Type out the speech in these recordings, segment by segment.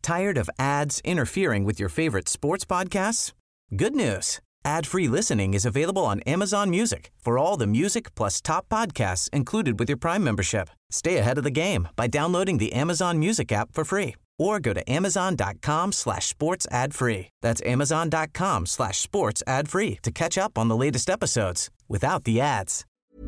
Tired of ads interfering with your favorite sports podcasts? Good news. Ad-free listening is available on Amazon Music for all the music plus top podcasts included with your Prime membership. Stay ahead of the game by downloading the Amazon Music app for free or go to amazon.com/sports ad free. That's amazon.com/sports ad free to catch up on the latest episodes without the ads.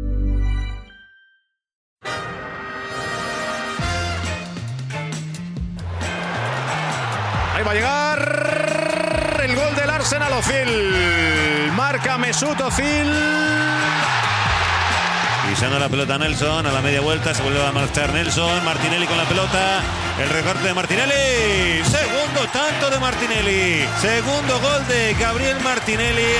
Ahí va a llegar el gol del Arsenal. Özil marca Mesut Özil. Pisando la pelota Nelson, a la media vuelta se vuelve a marchar Nelson. Martinelli con la pelota, el recorte de Martinelli. Segundo tanto de Martinelli. Segundo gol de Gabriel Martinelli.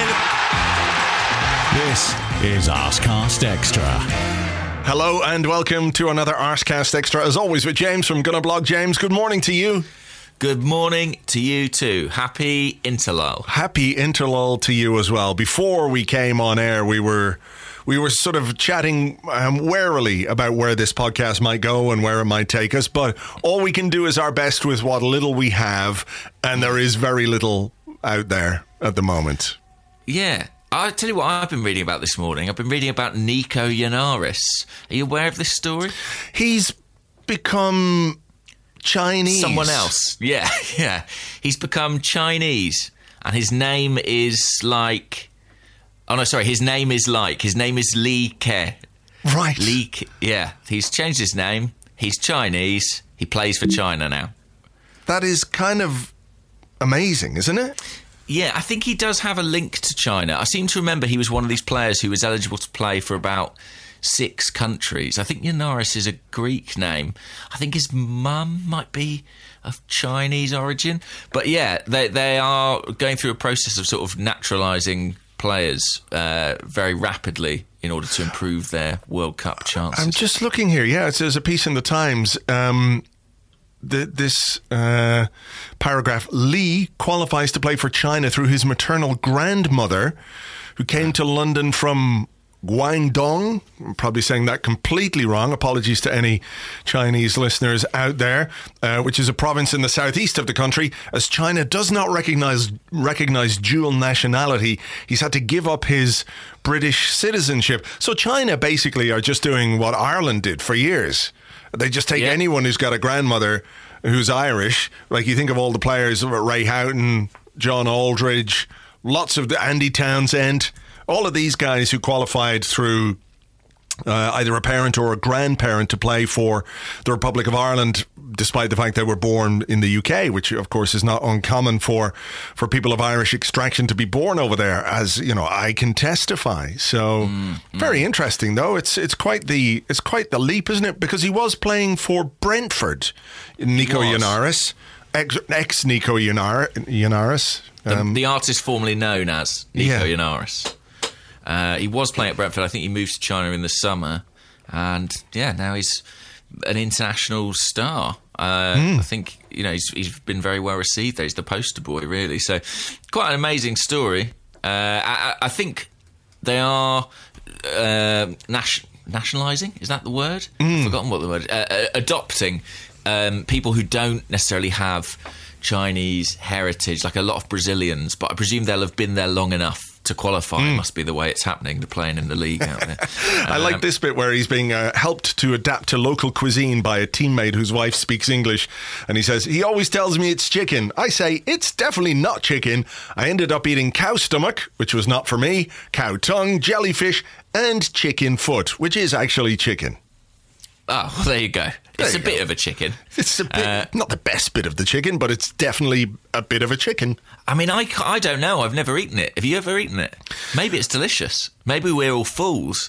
This is Arsecast Extra. Hello and welcome to another Arsecast Extra. As always with James from Gunnerblog. James, good morning to you. Good morning to you too. Happy Interlull. Happy Interlull to you as well. Before we came on air, we were sort of chatting warily about where this podcast might go and where it might take us. But all we can do is our best with what little we have. And there is very little out there at the moment. Yeah. I'll tell you what I've been reading about this morning. I've been reading about Nico Ioannis. Are you aware of this story? He's become Chinese. Someone else. Yeah. He's become Chinese. And his name is like... Oh, no, sorry. His name is Li Ke. Right. Li Ke. Yeah. He's changed his name. He's Chinese. He plays for China now. That is kind of amazing, isn't it? Yeah, I think he does have a link to China. I seem to remember he was one of these players who was eligible to play for about 6 countries. I think Ioannis is a Greek name. I think his mum might be of Chinese origin. But yeah, they are going through a process of sort of naturalising players very rapidly in order to improve their World Cup chances. I'm just looking here. Yeah, there's a piece in the Times. This paragraph, Lee qualifies to play for China through his maternal grandmother, who came to London from Guangdong. I'm probably saying that completely wrong. Apologies to any Chinese listeners out there, which is a province in the southeast of the country. As China does not recognize dual nationality, he's had to give up his British citizenship. So China basically are just doing what Ireland did for years. They just take anyone who's got a grandmother who's Irish. Like you think of all the players, Ray Houghton, John Aldridge, lots of Andy Townsend, all of these guys who qualified through either a parent or a grandparent to play for the Republic of Ireland, despite the fact they were born in the UK, which of course is not uncommon for people of Irish extraction to be born over there, as you know, I can testify. So very interesting though. It's quite the leap, isn't it? Because he was playing for Brentford, Nico Ioannis, ex Nico Ioannis. The artist formerly known as Nico Ioannis. He was playing at Brentford. I think he moved to China in the summer. And, now he's an international star. I think, he's been very well received there. He's the poster boy, really. So, quite an amazing story. I think they are nationalising. Is that the word? I've forgotten what the word is. Adopting people who don't necessarily have Chinese heritage, like a lot of Brazilians. But I presume they'll have been there long enough to qualify. Must be the way it's happening. They're playing in the league out there. I like this bit where he's being helped to adapt to local cuisine by a teammate whose wife speaks English, and he says, he always tells me it's chicken. I say, it's definitely not chicken. I ended up eating cow stomach, which was not for me, cow tongue, jellyfish, and chicken foot, which is actually chicken. Oh, well, there you go. It's a bit of a chicken. It's a bit, not the best bit of the chicken, but it's definitely a bit of a chicken. I mean, I don't know. I've never eaten it. Have you ever eaten it? Maybe it's delicious. Maybe we're all fools.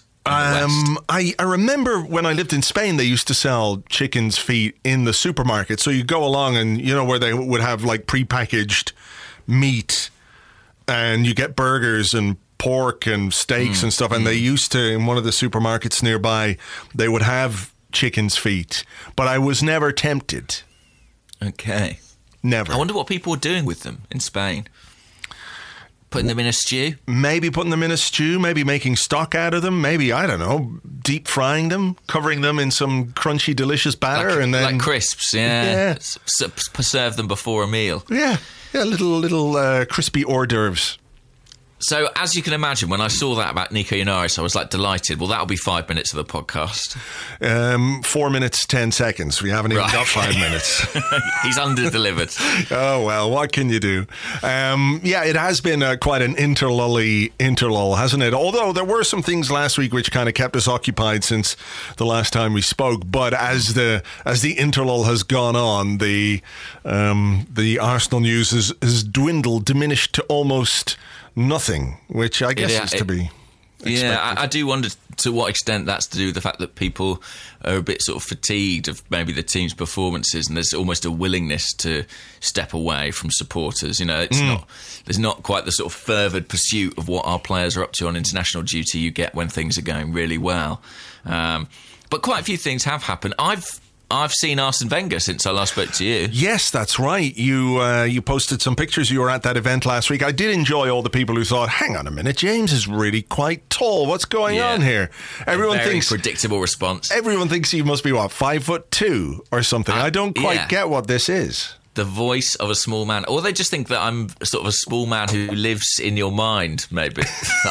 I remember when I lived in Spain, they used to sell chicken's feet in the supermarket. So you go along and, where they would have like prepackaged meat and you get burgers and pork and steaks and stuff. And they used to, in one of the supermarkets nearby, they would have chicken's feet, but I was never tempted. Okay. Never. I wonder what people were doing with them in Spain. Putting them in a stew? Maybe putting them in a stew, maybe making stock out of them, maybe, I don't know, deep frying them, covering them in some crunchy, delicious batter, and then... Like crisps, yeah. Serve them before a meal. Yeah, little crispy hors d'oeuvres. So, as you can imagine, when I saw that about Nico Yennaris, I was like delighted. Well, that'll be 5 minutes of the podcast. 4 minutes, 10 seconds. We haven't even got 5 minutes. He's under-delivered. Oh, well, what can you do? It has been quite an interlull, hasn't it? Although there were some things last week which kind of kept us occupied since the last time we spoke. But as the interlull has gone on, the Arsenal news has diminished to almost nothing, which I guess is to be expected. Yeah, I do wonder to what extent that's to do with the fact that people are a bit sort of fatigued of maybe the team's performances, and there's almost a willingness to step away from supporters. You know, there's not quite the sort of fervid pursuit of what our players are up to on international duty you get when things are going really well. But quite a few things have happened. I've seen Arsene Wenger since I last spoke to you. Yes, that's right. You posted some pictures. You were at that event last week. I did enjoy all the people who thought, hang on a minute, James is really quite tall. What's going on here? Everyone thinks predictable response. Everyone thinks he must be, 5'2" or something. I don't quite get what this is. The voice of a small man. Or they just think that I'm sort of a small man who lives in your mind, maybe.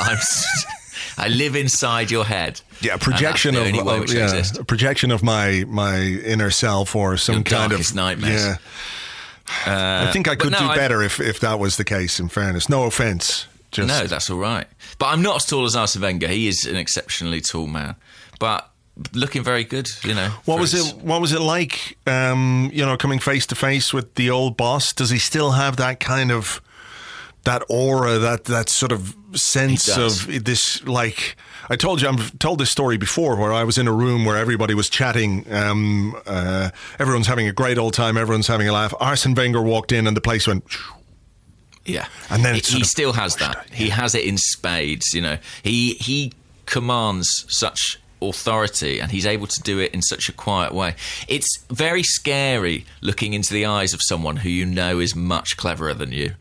I live inside your head. Yeah, a projection a projection of my inner self, or some your kind darkest of nightmares. Yeah. I think I could do better if that was the case. In fairness, no offence. No, that's all right. But I'm not as tall as Arsene Wenger. He is an exceptionally tall man, but looking very good. You know, what was it like? Coming face to face with the old boss. Does he still have that kind of that aura, that sort of sense of this, like, I've told this story before, where I was in a room where everybody was chatting, everyone's having a great old time, everyone's having a laugh. Arsene Wenger walked in and the place went... Yeah. And then he still has that. He has it in spades, you know. He commands such authority, and he's able to do it in such a quiet way. It's very scary looking into the eyes of someone who you know is much cleverer than you.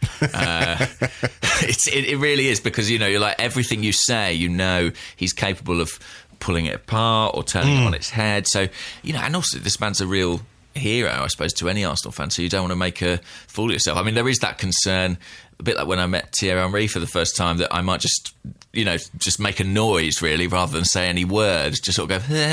It really is, because, you know, you're like, everything you say, you know, he's capable of pulling it apart or turning it on its head. So, you know, and also this man's a real hero, I suppose, to any Arsenal fan, so you don't want to make a fool of yourself. I mean, there is that concern, a bit like when I met Thierry Henry for the first time, that I might just make a noise, really, rather than say any words, just sort of go,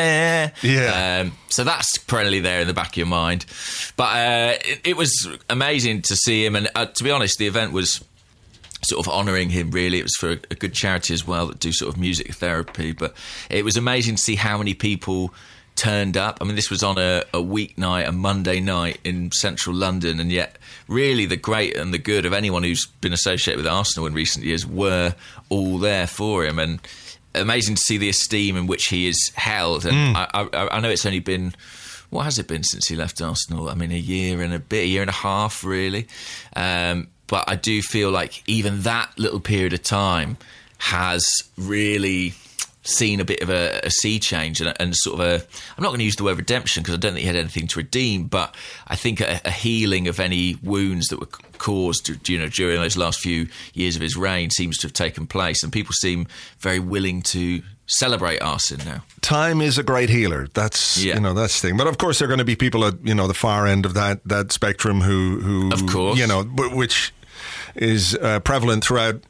yeah. So that's perennially there in the back of your mind. But it was amazing to see him, and to be honest, the event was sort of honouring him, really. It was for a good charity as well that do sort of music therapy, but it was amazing to see how many people turned up. I mean, this was on a weeknight, a Monday night in central London, and yet really the great and the good of anyone who's been associated with Arsenal in recent years were all there for him, and amazing to see the esteem in which he is held. And I know it's only been, what has it been since he left Arsenal? I mean, a year and a half, really. But I do feel like even that little period of time has really seen a bit of a sea change and sort of I'm not going to use the word redemption, because I don't think he had anything to redeem, but I think a healing of any wounds that were caused, you know, during those last few years of his reign seems to have taken place, and people seem very willing to celebrate Arsene now. Time is a great healer. That's that's the thing. But of course, there are going to be people at the far end of that spectrum who of course, which is prevalent throughout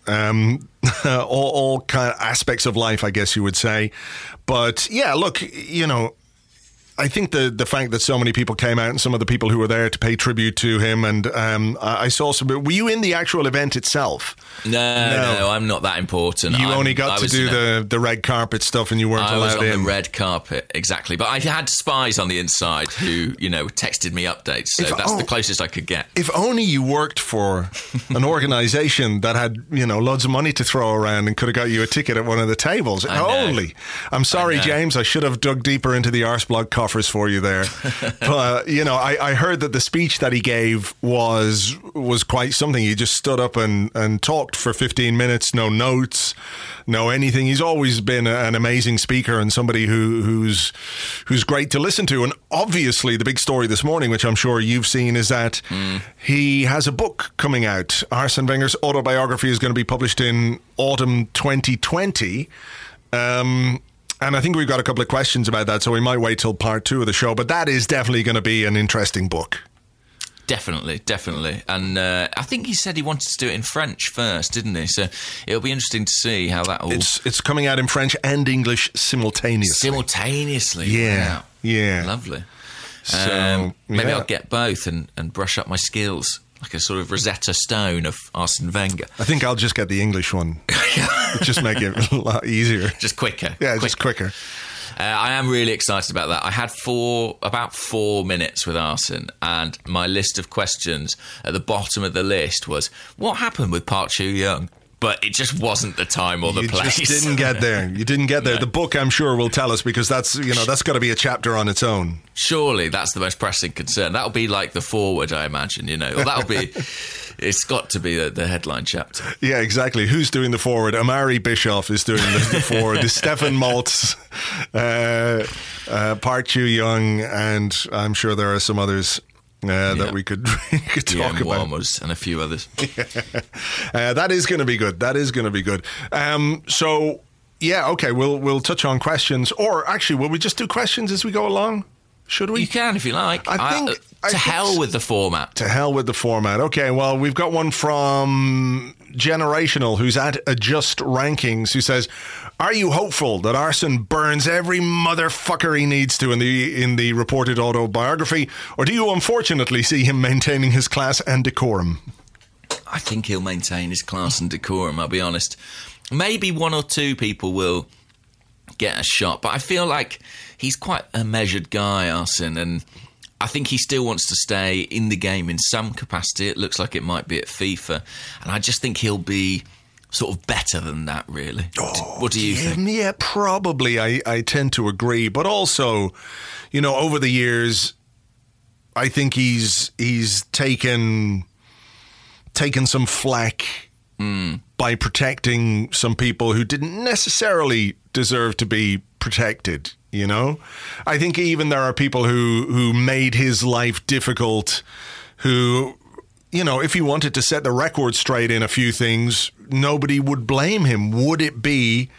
all kind of aspects of life, I guess you would say. But yeah, look, I think the fact that so many people came out, and some of the people who were there to pay tribute to him, and I saw some. Were you in the actual event itself? No, I'm not that important. You only got to do the red carpet stuff, and you weren't allowed in. I was on the red carpet, exactly. But I had spies on the inside who, texted me updates. So that's the closest I could get. If only you worked for an organisation that had, loads of money to throw around and could have got you a ticket at one of the tables. Only. I'm sorry, James. I should have dug deeper into the Arsblog coffers offers for you there. But, I heard that the speech that he gave was quite something. He just stood up and talked for 15 minutes, no notes, no anything. He's always been an amazing speaker and somebody who's great to listen to. And obviously the big story this morning, which I'm sure you've seen, is that he has a book coming out. Arsene Wenger's autobiography is going to be published in autumn 2020. And I think we've got a couple of questions about that, so we might wait till part 2 of the show. But that is definitely going to be an interesting book. Definitely. And I think he said he wanted to do it in French first, didn't he? So it'll be interesting to see how that all... It's coming out in French and English simultaneously. Yeah. Wow. Yeah. Lovely. So, maybe I'll get both and brush up my skills, like a sort of Rosetta Stone of Arsene Wenger. I think I'll just get the English one. Just make it a lot easier. Just quicker. Yeah, just quicker. I am really excited about that. I had about 4 minutes with Arsene, and my list of questions at the bottom of the list was, what happened with Park Chu-young? But it just wasn't the time or the place. You just didn't get there. No. The book, I'm sure, will tell us, because that's got to be a chapter on its own. Surely that's the most pressing concern. That'll be like the foreword, I imagine, Or that'll be... It's got to be the headline chapter. Yeah, exactly. Who's doing the foreword? Amari Bischoff is doing the foreword. Stefan Maltz, Park Chu-young, and I'm sure there are some others that we could talk about. Muammars and a few others. That is going to be good. So, yeah, okay, we'll touch on questions. Or actually, will we just do questions as we go along? Should we? You can if you like. I think to hell with the format. To hell with the format. Okay, well, we've got one from Generational, who's at Adjust Rankings, who says, are you hopeful that Arsene burns every motherfucker he needs to in the reported autobiography, or do you unfortunately see him maintaining his class and decorum? I think he'll maintain his class and decorum, I'll be honest. Maybe 1 or 2 people will get a shot, but I feel like he's quite a measured guy, Arsene, and I think he still wants to stay in the game in some capacity. It looks like it might be at FIFA, and I just think he'll be sort of better than that, really. What do you think? Yeah, probably. I tend to agree, but also, over the years, I think he's taken some flack by protecting some people who didn't necessarily deserve to be protected. I think even there are people who made his life difficult, who, if he wanted to set the record straight in a few things, nobody would blame him. Would it be,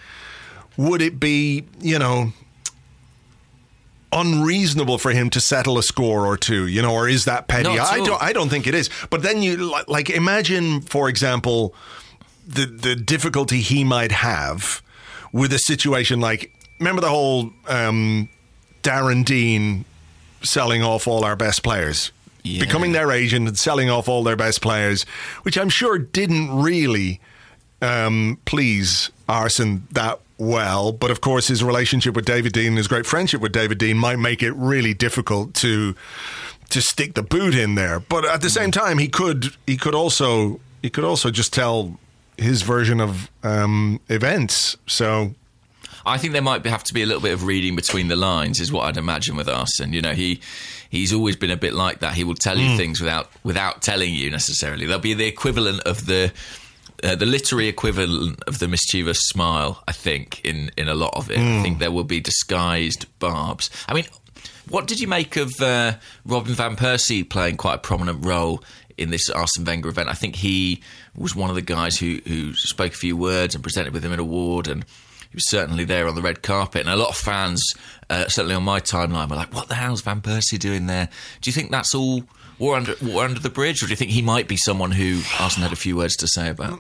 unreasonable for him to settle a score or two, or is that petty? I don't think it is. But then imagine, for example, the difficulty he might have with a situation like, remember the whole Darren Dean selling off all our best players, becoming their agent and selling off all their best players, which I'm sure didn't really please Arsene that well. But of course, his relationship with David Dean, his great friendship with David Dean, might make it really difficult to stick the boot in there. But at the same time, he could also just tell his version of events. So I think there might have to be a little bit of reading between the lines, is what I'd imagine with Arsene. He's always been a bit like that. He will tell you things without telling you necessarily. There'll be the equivalent of the literary equivalent of the mischievous smile, I think, in a lot of it. I think there will be disguised barbs. I mean, what did you make of Robin van Persie playing quite a prominent role in this Arsene Wenger event? I think he was one of the guys who spoke a few words and presented with him an award, and he was certainly there on the red carpet. And a lot of fans, certainly on my timeline, were like, what the hell's Van Persie doing there? Do you think that's all water under the bridge, or do you think he might be someone who Arsene had a few words to say about?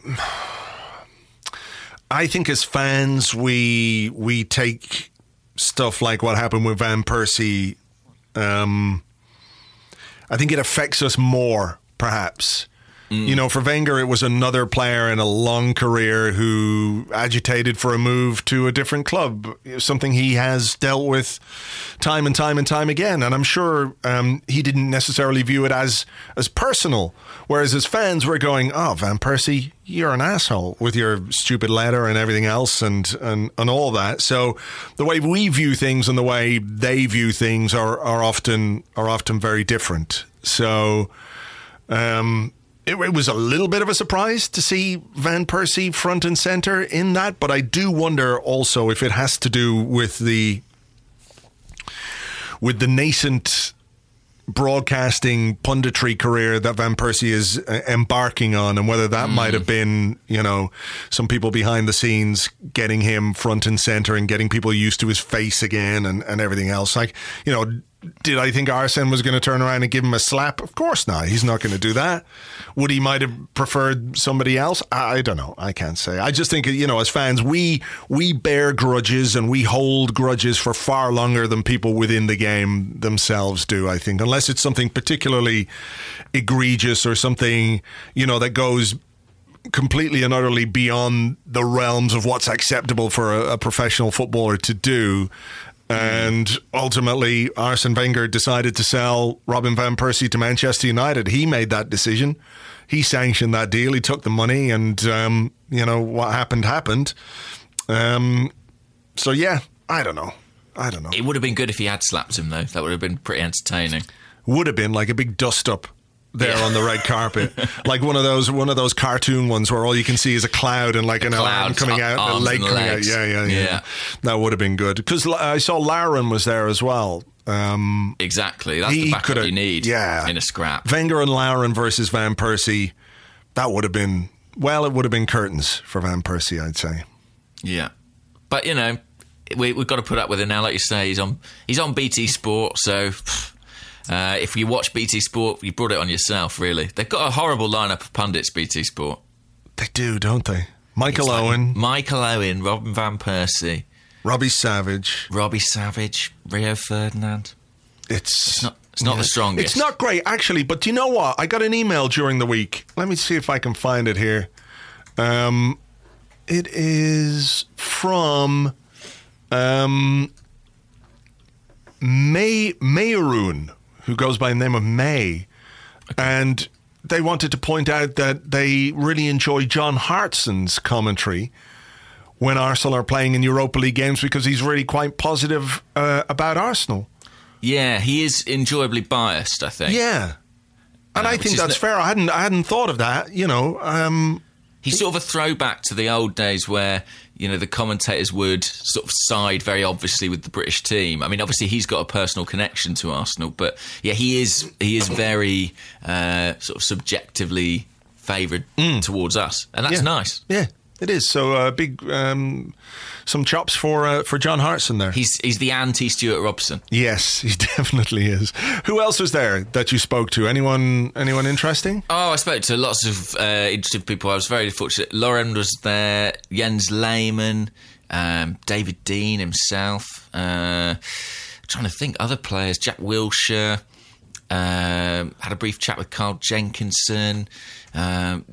I think as fans, we take stuff like what happened with Van Persie. I think it affects us more, perhaps, You know, for Wenger, it was another player in a long career who agitated for a move to a different club, something he has dealt with time and time and time again. And I'm sure he didn't necessarily view it as personal, whereas his fans were going, "Oh, Van Persie, you're an asshole with your stupid letter and everything else and all that." So the way we view things and the way they view things are often very different. So it was a little bit of a surprise to see Van Persie front and centre in that, but I do wonder also if it has to do with the nascent broadcasting punditry career that Van Persie is embarking on, and whether that might have been, you know, some people behind the scenes getting him front and centre and getting people used to his face again and everything else. Like, you know, did I think Arsene was going to turn around and give him a slap? Of course not. He's not going to do that. Would he might have preferred somebody else? I don't know. I can't say. I just think, you know, as fans, we bear grudges and we hold grudges for far longer than people within the game themselves do, I think. Unless it's something particularly egregious or something, you know, that goes completely and utterly beyond the realms of what's acceptable for a professional footballer to do. And ultimately, Arsene Wenger decided to sell Robin Van Persie to Manchester United. He made that decision. He sanctioned that deal. He took the money, and, you know, what happened. So, yeah, I don't know. It would have been good if he had slapped him, though. That would have been pretty entertaining. Would have been like a big dust-up there on the red carpet, like one of those cartoon ones where all you can see is a cloud and like an arm coming out, a leg coming out. Yeah. That would have been good, because I saw Lauren was there as well. Exactly, that's the backup you need in a scrap. Wenger and Lauren versus Van Persie. That would have been, well, it would have been curtains for Van Persie, I'd say. Yeah, but you know, we've got to put up with it now. Like you say, he's on BT Sport, so. If you watch BT Sport, you brought it on yourself, really. They've got a horrible lineup of pundits, BT Sport. They do, don't they? Michael Owen, Robin Van Persie, Robbie Savage, Rio Ferdinand. It's not the strongest. It's not great, actually, but do you know what? I got an email during the week. Let me see if I can find it here. It is from Mayeroon, who goes by the name of May. Okay. And they wanted to point out that they really enjoy John Hartson's commentary when Arsenal are playing in Europa League games, because he's really quite positive about Arsenal. Yeah, he is enjoyably biased, I think. Yeah. And I think that's fair. I hadn't thought of that, you know. He's sort of a throwback to the old days where, you know, the commentators would sort of side very obviously with the British team. I mean, obviously he's got a personal connection to Arsenal, but yeah, he is very sort of subjectively favoured towards us, and that's nice. Yeah, it is. So big some chops for John Hartson there. He's the anti-Stuart Robson. Yes, he definitely is. Who else was there that you spoke to? Anyone interesting? Oh, I spoke to lots of interesting people. I was very fortunate. Lauren was there, Jens Lehmann, David Dean himself. Trying to think, other players. Jack Wilshere. Had a brief chat with Carl Jenkinson. Trying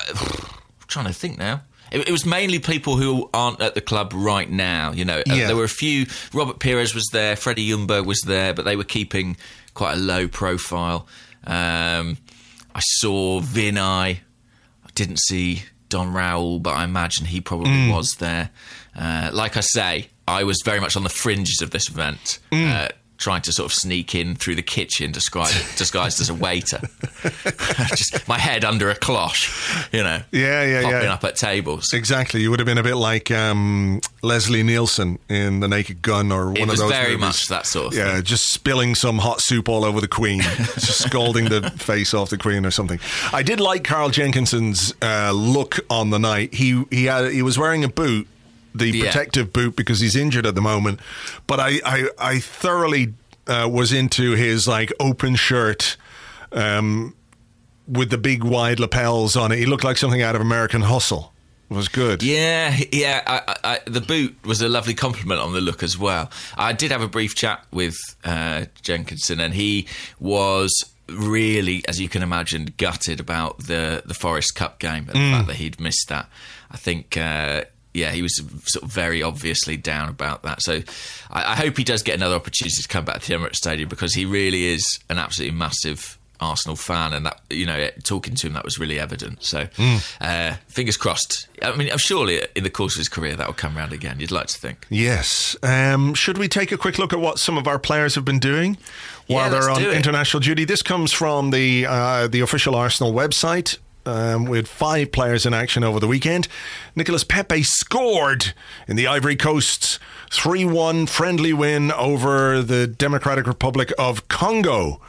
to think now. It was mainly people who aren't at the club right now, you know. There were a few. Robert Pires was there, Freddie Ljungberg was there, but they were keeping quite a low profile. I saw Vinay. I didn't see Don Raoul, but I imagine he probably was there. Like I say, I was very much on the fringes of this event. Trying to sort of sneak in through the kitchen disguised as a waiter. Just my head under a cloche, you know. Popping up at tables. Exactly. You would have been a bit like Leslie Nielsen in The Naked Gun or one of those movies. It was very much that sort of thing. Yeah, just spilling some hot soup all over the Queen. Just scalding the face off the Queen or something. I did like Carl Jenkinson's look on the night. He was wearing a boot. The protective boot, because he's injured at the moment, but I thoroughly was into his like open shirt with the big wide lapels on it. He looked like something out of American Hustle. It was good. Yeah. The boot was a lovely compliment on the look as well. I did have a brief chat with Jenkinson, and he was really, as you can imagine, gutted about the Forest Cup game and the fact that he'd missed that. I think, he was sort of very obviously down about that. So I hope he does get another opportunity to come back to the Emirates Stadium, because he really is an absolutely massive Arsenal fan, and that, talking to him, that was really evident. So fingers crossed. I mean, surely in the course of his career that will come round again, you'd like to think. Yes. Should we take a quick look at what some of our players have been doing while they're on international duty? This comes from the official Arsenal website. With 5 players in action over the weekend. Nicolas Pepe scored in the Ivory Coast's 3-1 friendly win over the Democratic Republic of Congo.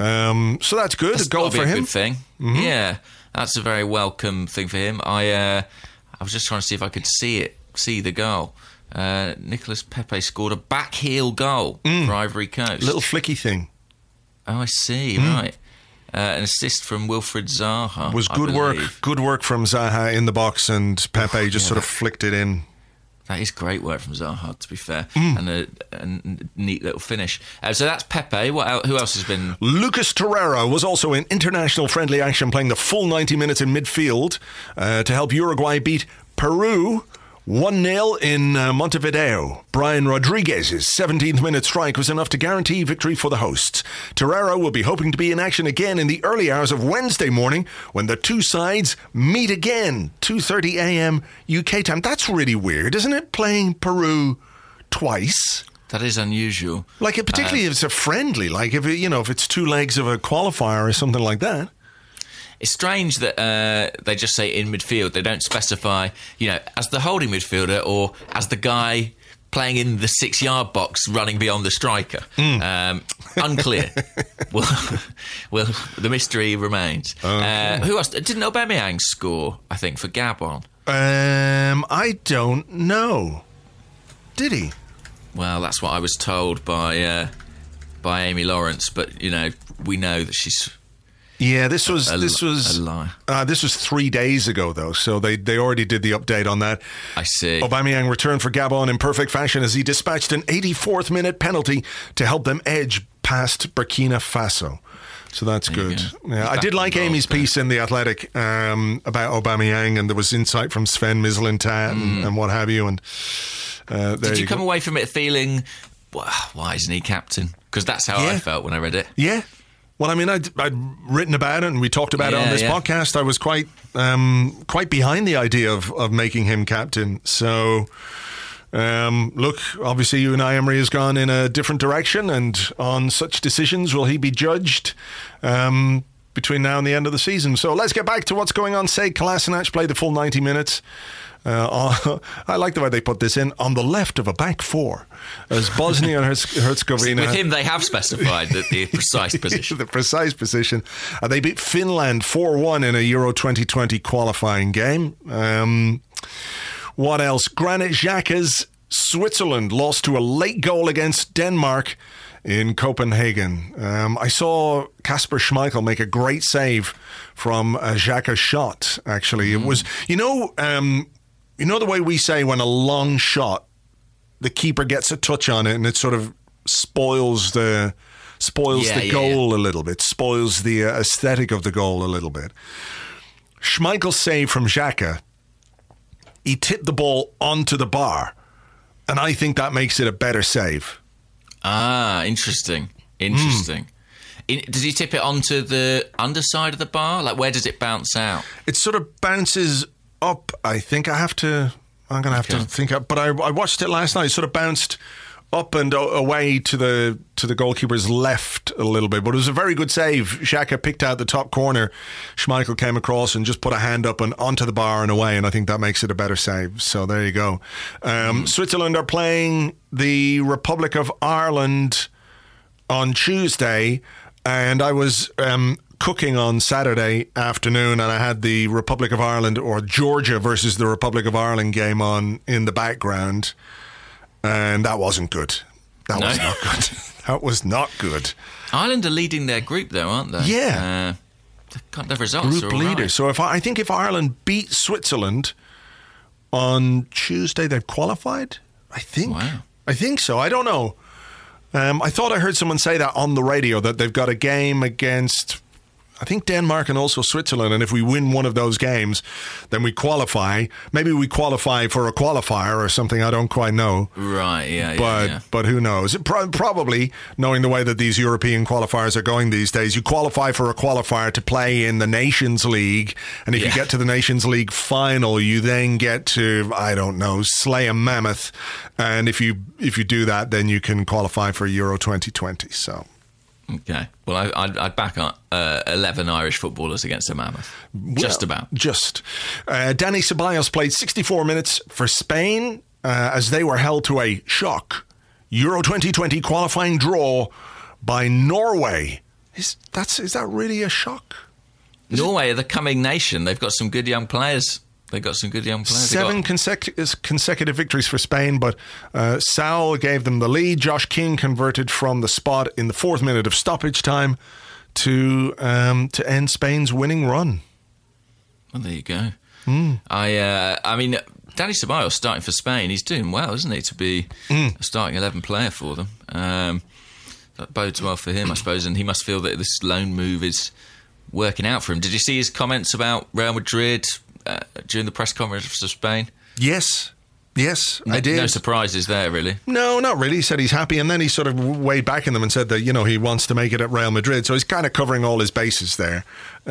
So that's good. That's a goal for him. Good thing. Mm-hmm. Yeah, that's a very welcome thing for him. I was just trying to see if I could see the goal. Nicolas Pepe scored a back heel goal for Ivory Coast. Little flicky thing. Oh, I see. Right. An assist from Wilfried Zaha. Was good work. Good work from Zaha in the box, and Pepe just sort of flicked it in. That is great work from Zaha, to be fair, and a neat little finish. So that's Pepe. Who else has been? Lucas Torreira was also in international friendly action, playing the full 90 minutes in midfield to help Uruguay beat Peru 1-0 in Montevideo. Brian Rodriguez's 17th minute strike was enough to guarantee victory for the hosts. Torreira will be hoping to be in action again in the early hours of Wednesday morning when the two sides meet again, 2:30 a.m. UK time. That's really weird, isn't it? Playing Peru twice. That is unusual. Like, particularly if it's a friendly, like if it's 2 legs of a qualifier or something like that. It's strange that they just say in midfield. They don't specify, as the holding midfielder or as the guy playing in the 6-yard box running beyond the striker. Unclear. well, the mystery remains. Okay. Who else? Didn't Aubameyang score, I think, for Gabon? I don't know. Did he? Well, that's what I was told by Amy Lawrence, but, we know that she's... Yeah, this was a lie. This was 3 days ago, though, so they already did the update on that. I see. Aubameyang returned for Gabon in perfect fashion as he dispatched an 84th minute penalty to help them edge past Burkina Faso. So that's good. Yeah, I did like Amy's piece in The Athletic about Aubameyang, and there was insight from Sven Mislintat and what have you. And did you come away from it feeling, why isn't he captain? Because that's how I felt when I read it. Yeah. Well, I mean, I'd written about it and we talked about it on this podcast. I was quite behind the idea of making him captain. So, look, obviously Unai Emery has gone in a different direction, and on such decisions will he be judged between now and the end of the season. So let's get back to what's going on. Sead Kolasinac played the full 90 minutes. I like the way they put this in, on the left of a back 4 as Bosnia and Herzegovina. With him they have specified the precise position. The precise position. They beat Finland 4-1 in a Euro 2020 qualifying game. What else? Granit Xhaka's Switzerland lost to a late goal against Denmark in Copenhagen. I saw Kasper Schmeichel make a great save from a Xhaka shot, actually. It was, the way we say when a long shot, the keeper gets a touch on it and it sort of spoils the goal a little bit, spoils the aesthetic of the goal a little bit. Schmeichel's save from Xhaka, he tipped the ball onto the bar, and I think that makes it a better save. Ah, interesting. Does he tip it onto the underside of the bar? Like, where does it bounce out? It sort of bounces up, I think. I'm going to have to think up. But I watched it last night. It sort of bounced up and away to the goalkeeper's left a little bit. But it was a very good save. Xhaka picked out the top corner. Schmeichel came across and just put a hand up and onto the bar and away. And I think that makes it a better save. So there you go. Switzerland are playing the Republic of Ireland on Tuesday. And I was cooking on Saturday afternoon, and I had the Republic of Ireland, or Georgia versus the Republic of Ireland game on in the background, and that wasn't good. That was not good. That was not good. Ireland are leading their group, though, aren't they? Yeah. Their results group are all leader. right. So I think if Ireland beat Switzerland on Tuesday, they've qualified. I think. Wow. I think so. I don't know. I thought I heard someone say that on the radio, that they've got a game against, I think, Denmark and also Switzerland, and if we win one of those games, then we qualify. Maybe we qualify for a qualifier or something, I don't quite know. Right, yeah. But who knows? Probably, knowing the way that these European qualifiers are going these days, you qualify for a qualifier to play in the Nations League, and if you get to the Nations League final, you then get to, I don't know, slay a mammoth, and if you do that, then you can qualify for Euro 2020, so... Okay. Well, I'd back on 11 Irish footballers against a mammoth. Just about. Dani Ceballos played 64 minutes for Spain as they were held to a shock Euro 2020 qualifying draw by Norway. Is that really a shock? Norway are the coming nation. They've got some good young players. 7 consecutive victories for Spain, but Saul gave them the lead. Josh King converted from the spot in the 4th minute of stoppage time to end Spain's winning run. Well, there you go. I mean, Dani Ceballos starting for Spain. He's doing well, isn't he, to be a starting 11 player for them? That bodes well for him, I suppose, and he must feel that this loan move is working out for him. Did you see his comments about Real Madrid during the press conference for Spain? Yes, I did. No surprises there, really? No, not really. He said he's happy, and then he sort of weighed back in them and said that, he wants to make it at Real Madrid. So he's kind of covering all his bases there,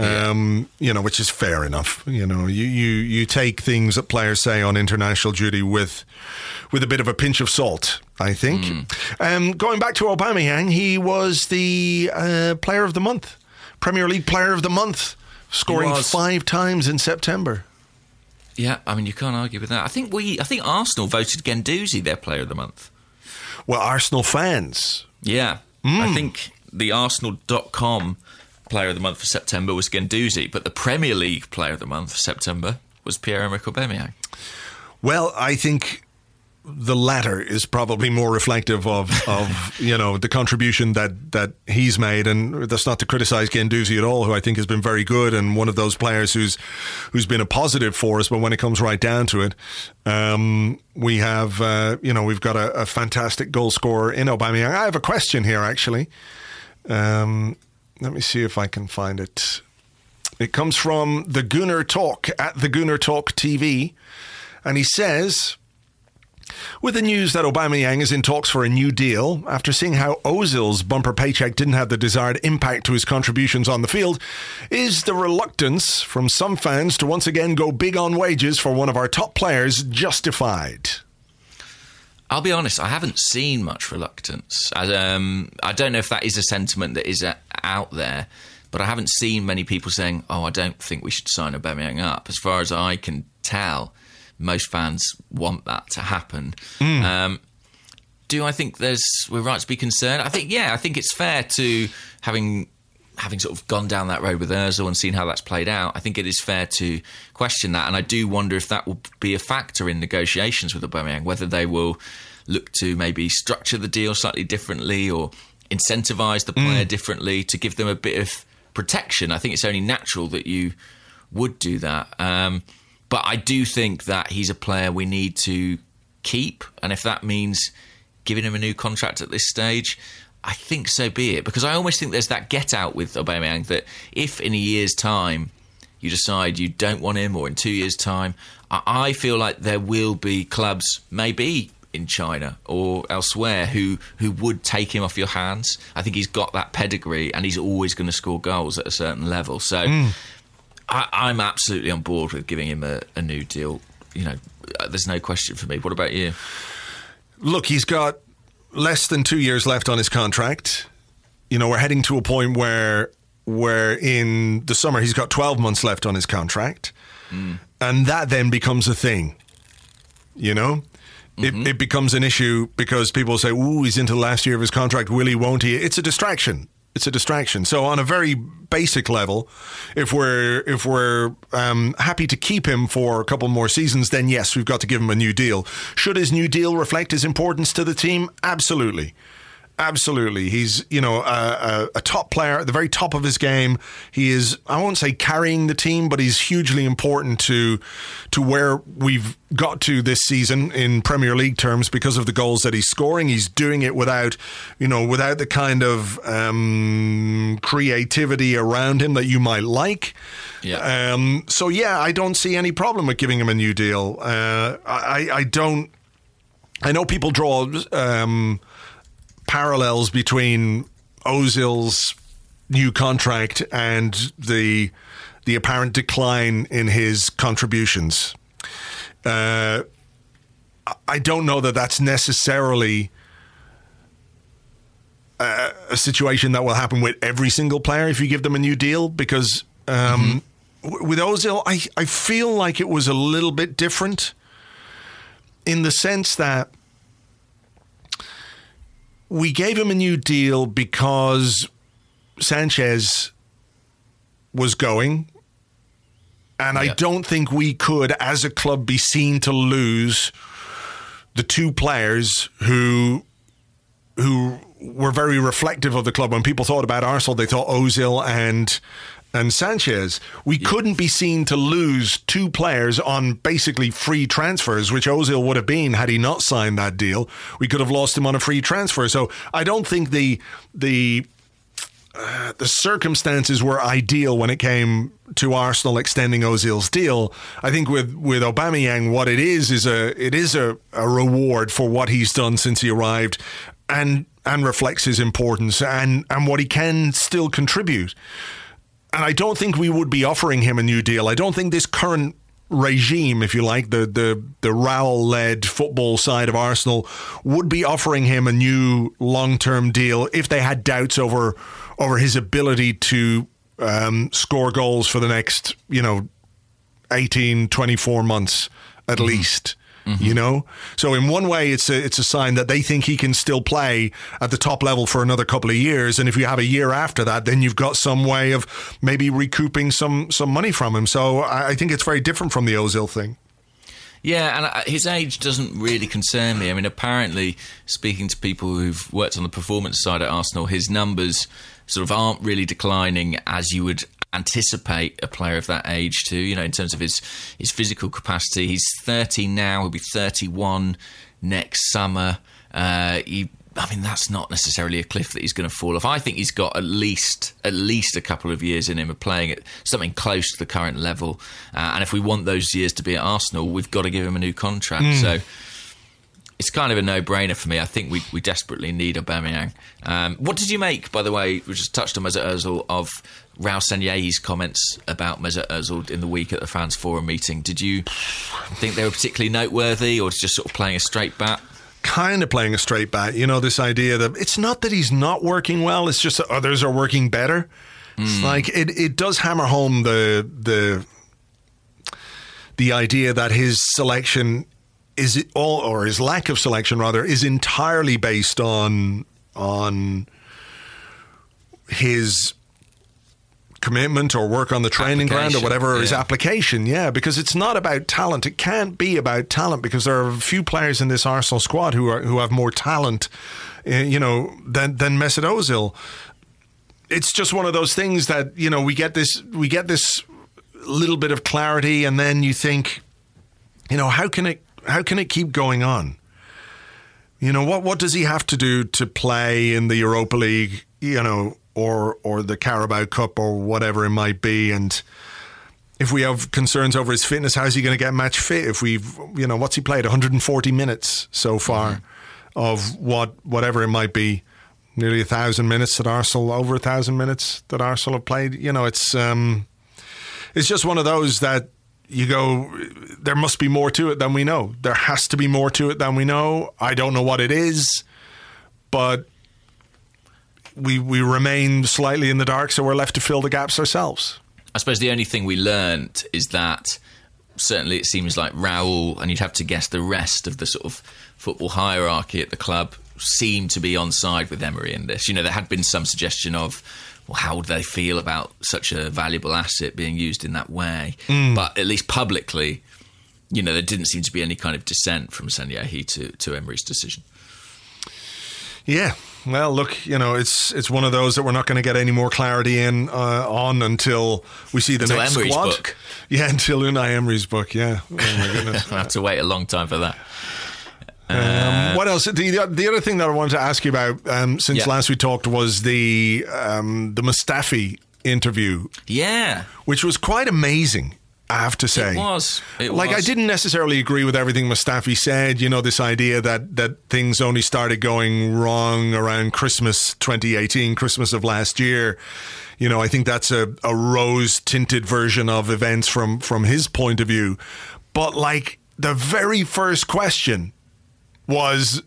which is fair enough. You take things that players say on international duty with a bit of a pinch of salt, I think. Going back to Aubameyang, he was the Player of the Month, Premier League Player of the Month, scoring 5 times in September. Yeah, I mean, you can't argue with that. I think Arsenal voted Guendouzi their Player of the Month. Well, Arsenal fans. Yeah. I think the Arsenal.com Player of the Month for September was Guendouzi, but the Premier League Player of the Month for September was Pierre-Emerick Aubameyang. Well, I think the latter is probably more reflective of the contribution that he's made, and that's not to criticise Guendouzi at all, who I think has been very good and one of those players who's been a positive for us. But when it comes right down to it, we have we've got a fantastic goal scorer in Aubameyang. I have a question here, actually. Let me see if I can find it. It comes from the Gunnar Talk at the Gunnar Talk TV, and he says, with the news that Aubameyang is in talks for a new deal, after seeing how Ozil's bumper paycheck didn't have the desired impact to his contributions on the field, is the reluctance from some fans to once again go big on wages for one of our top players justified? I'll be honest, I haven't seen much reluctance. I don't know if that is a sentiment that is out there, but I haven't seen many people saying, I don't think we should sign Aubameyang up. As far as I can tell, most fans want that to happen. Do I think we're right to be concerned? I think it's fair to, having sort of gone down that road with Ozil and seen how that's played out, I think it is fair to question that. And I do wonder if that will be a factor in negotiations with Aubameyang, whether they will look to maybe structure the deal slightly differently or incentivise the player differently to give them a bit of protection. I think it's only natural that you would do that. But I do think that he's a player we need to keep. And if that means giving him a new contract at this stage, I think so be it. Because I almost think there's that get out with Aubameyang that if in a year's time you decide you don't want him, or in 2 years' time, I feel like there will be clubs, maybe in China or elsewhere, who would take him off your hands. I think he's got that pedigree and he's always going to score goals at a certain level. So I'm absolutely on board with giving him a new deal. There's no question for me. What about you? Look, he's got less than 2 years left on his contract. We're heading to a point where in the summer he's got 12 months left on his contract. And that then becomes a thing. It becomes an issue because people say, ooh, he's into the last year of his contract. Will he, won't he? It's a distraction. So on a very basic level, if we're happy to keep him for a couple more seasons, then yes, we've got to give him a new deal. Should his new deal reflect his importance to the team? Absolutely. Absolutely. He's, a top player at the very top of his game. He is, I won't say carrying the team, but he's hugely important to where we've got to this season in Premier League terms because of the goals that he's scoring. He's doing it without the kind of creativity around him that you might like. Yeah. I don't see any problem with giving him a new deal. I know people draw parallels between Ozil's new contract and the apparent decline in his contributions. I don't know that that's necessarily a situation that will happen with every single player if you give them a new deal, because with Ozil, I feel like it was a little bit different in the sense that we gave him a new deal because Sanchez was going, and I don't think we could, as a club, be seen to lose the two players who were very reflective of the club. When people thought about Arsenal, they thought Ozil and Sanchez. We couldn't be seen to lose two players on basically free transfers, which Ozil would have been had he not signed that deal. We could have lost him on a free transfer. So I don't think the circumstances were ideal when it came to Arsenal extending Ozil's deal. I think with Aubameyang, what it is a reward for what he's done since he arrived, and reflects his importance and what he can still contribute. And I don't think we would be offering him a new deal. I don't think this current regime, if you like, the Raul-led football side of Arsenal, would be offering him a new long-term deal if they had doubts over his ability to score goals for the next, 18, 24 months at least. So in one way it's a sign that they think he can still play at the top level for another couple of years, and if you have a year after that, then you've got some way of maybe recouping some money from him. So I think it's very different from the Ozil thing. Yeah, and his age doesn't really concern me. I mean, apparently, speaking to people who've worked on the performance side at Arsenal, his numbers sort of aren't really declining as you would anticipate a player of that age to, in terms of his physical capacity. He's 30 now, he'll be 31 next summer. That's not necessarily a cliff that he's going to fall off. I think he's got at least a couple of years in him of playing at something close to the current level. And if we want those years to be at Arsenal, we've got to give him a new contract. So it's kind of a no-brainer for me. I think we desperately need Aubameyang. What did you make, by the way, we just touched on Mesut Ozil, of Raul Sanllehi's comments about Mesut Ozil in the week at the Fans Forum meeting? Did you think they were particularly noteworthy, or just sort of playing a straight bat? Kind of playing a straight bat. This idea that it's not that he's not working well, it's just that others are working better. It's like it does hammer home the idea that his selection or his lack of selection rather, is entirely based on his commitment or work on the training ground or whatever, his application. Yeah, because it's not about talent. It can't be about talent, because there are a few players in this Arsenal squad who have more talent, than Mesut Ozil. It's just one of those things that, we get this little bit of clarity, and then you think, how can it keep going on? What does he have to do to play in the Europa League, or the Carabao Cup or whatever it might be? And if we have concerns over his fitness, how's he going to get match fit? If what's he played? 140 minutes so far of whatever it might be, nearly 1,000 minutes at Arsenal, over 1,000 minutes that Arsenal have played. It's just one of those that you go, there must be more to it than we know. There has to be more to it than we know. I don't know what it is, but we remain slightly in the dark, so we're left to fill the gaps ourselves. I suppose the only thing we learnt is that certainly it seems like Raul, and you'd have to guess the rest of the sort of football hierarchy at the club, seem to be on side with Emery in this. There had been some suggestion of, well, how would they feel about such a valuable asset being used in that way? But at least publicly, there didn't seem to be any kind of dissent from Sanllehi to Emery's decision. Yeah, Well, look, it's one of those that we're not going to get any more clarity on until we see the next Emery's squad. book. Yeah, until Unai Emery's book. Yeah. Oh my goodness. I'll have to wait a long time for that. What else? The other thing that I wanted to ask you about since last we talked was the Mustafi interview. Yeah, which was quite amazing, I have to say. It was. I didn't necessarily agree with everything Mustafi said. This idea that things only started going wrong around Christmas 2018, Christmas of last year. I think that's a rose-tinted version of events from his point of view. But the very first question was,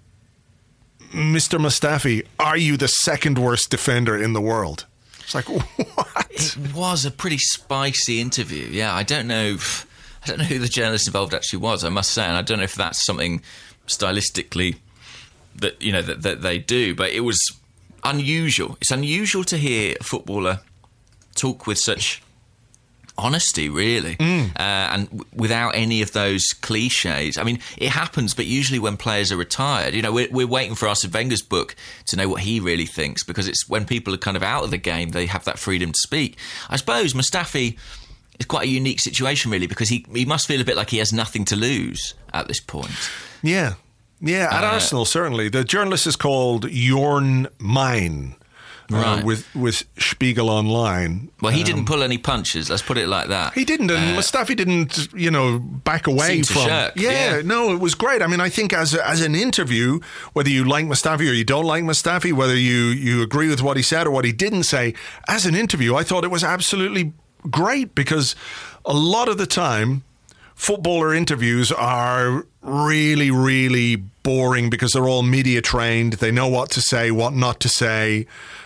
Mr. Mustafi, are you the second worst defender in the world? It's like, what? It was a pretty spicy interview. Yeah, I don't know who the journalist involved actually was, I must say, and I don't know if that's something stylistically that that they do, but it was unusual. It's unusual to hear a footballer talk with such honesty, really, and without any of those cliches. I mean, it happens, but usually when players are retired, we're waiting for Arsene Wenger's book to know what he really thinks, because it's when people are kind of out of the game, they have that freedom to speak. I suppose Mustafi is quite a unique situation, really, because he must feel a bit like he has nothing to lose at this point. Yeah, at Arsenal, certainly. The journalist is called Jorn Mein. Right. With Spiegel Online. Well, he didn't pull any punches, let's put it like that. He didn't, and Mustafi didn't, back away from... Shirk. Yeah, no, it was great. I mean, I think as an interview, whether you like Mustafi or you don't like Mustafi, whether you agree with what he said or what he didn't say, as an interview, I thought it was absolutely great, because a lot of the time, footballer interviews are really, really boring because they're all media trained. They know what to say, what not to say,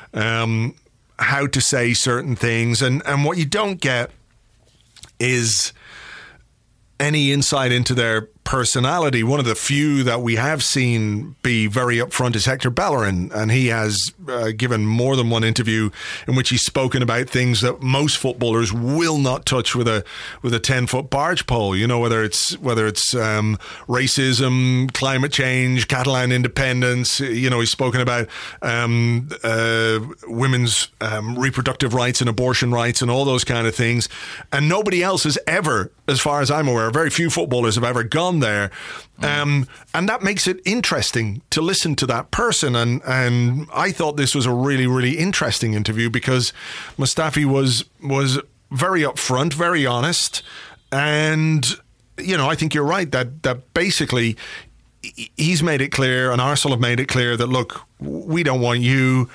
how to say certain things. And what you don't get is any insight into their personality. One of the few that we have seen be very upfront is Hector Bellerin, and he has given more than one interview in which he's spoken about things that most footballers will not touch with a 10-foot barge pole. Whether it's racism, climate change, Catalan independence. He's spoken about women's reproductive rights and abortion rights and all those kind of things. And nobody else has ever, as far as I'm aware, very few footballers have ever gone there. And that makes it interesting to listen to that person. And I thought this was a really, really interesting interview, because Mustafi was very upfront, very honest. And, I think you're right that basically he's made it clear, and Arsenal have made it clear that, look, we don't want you.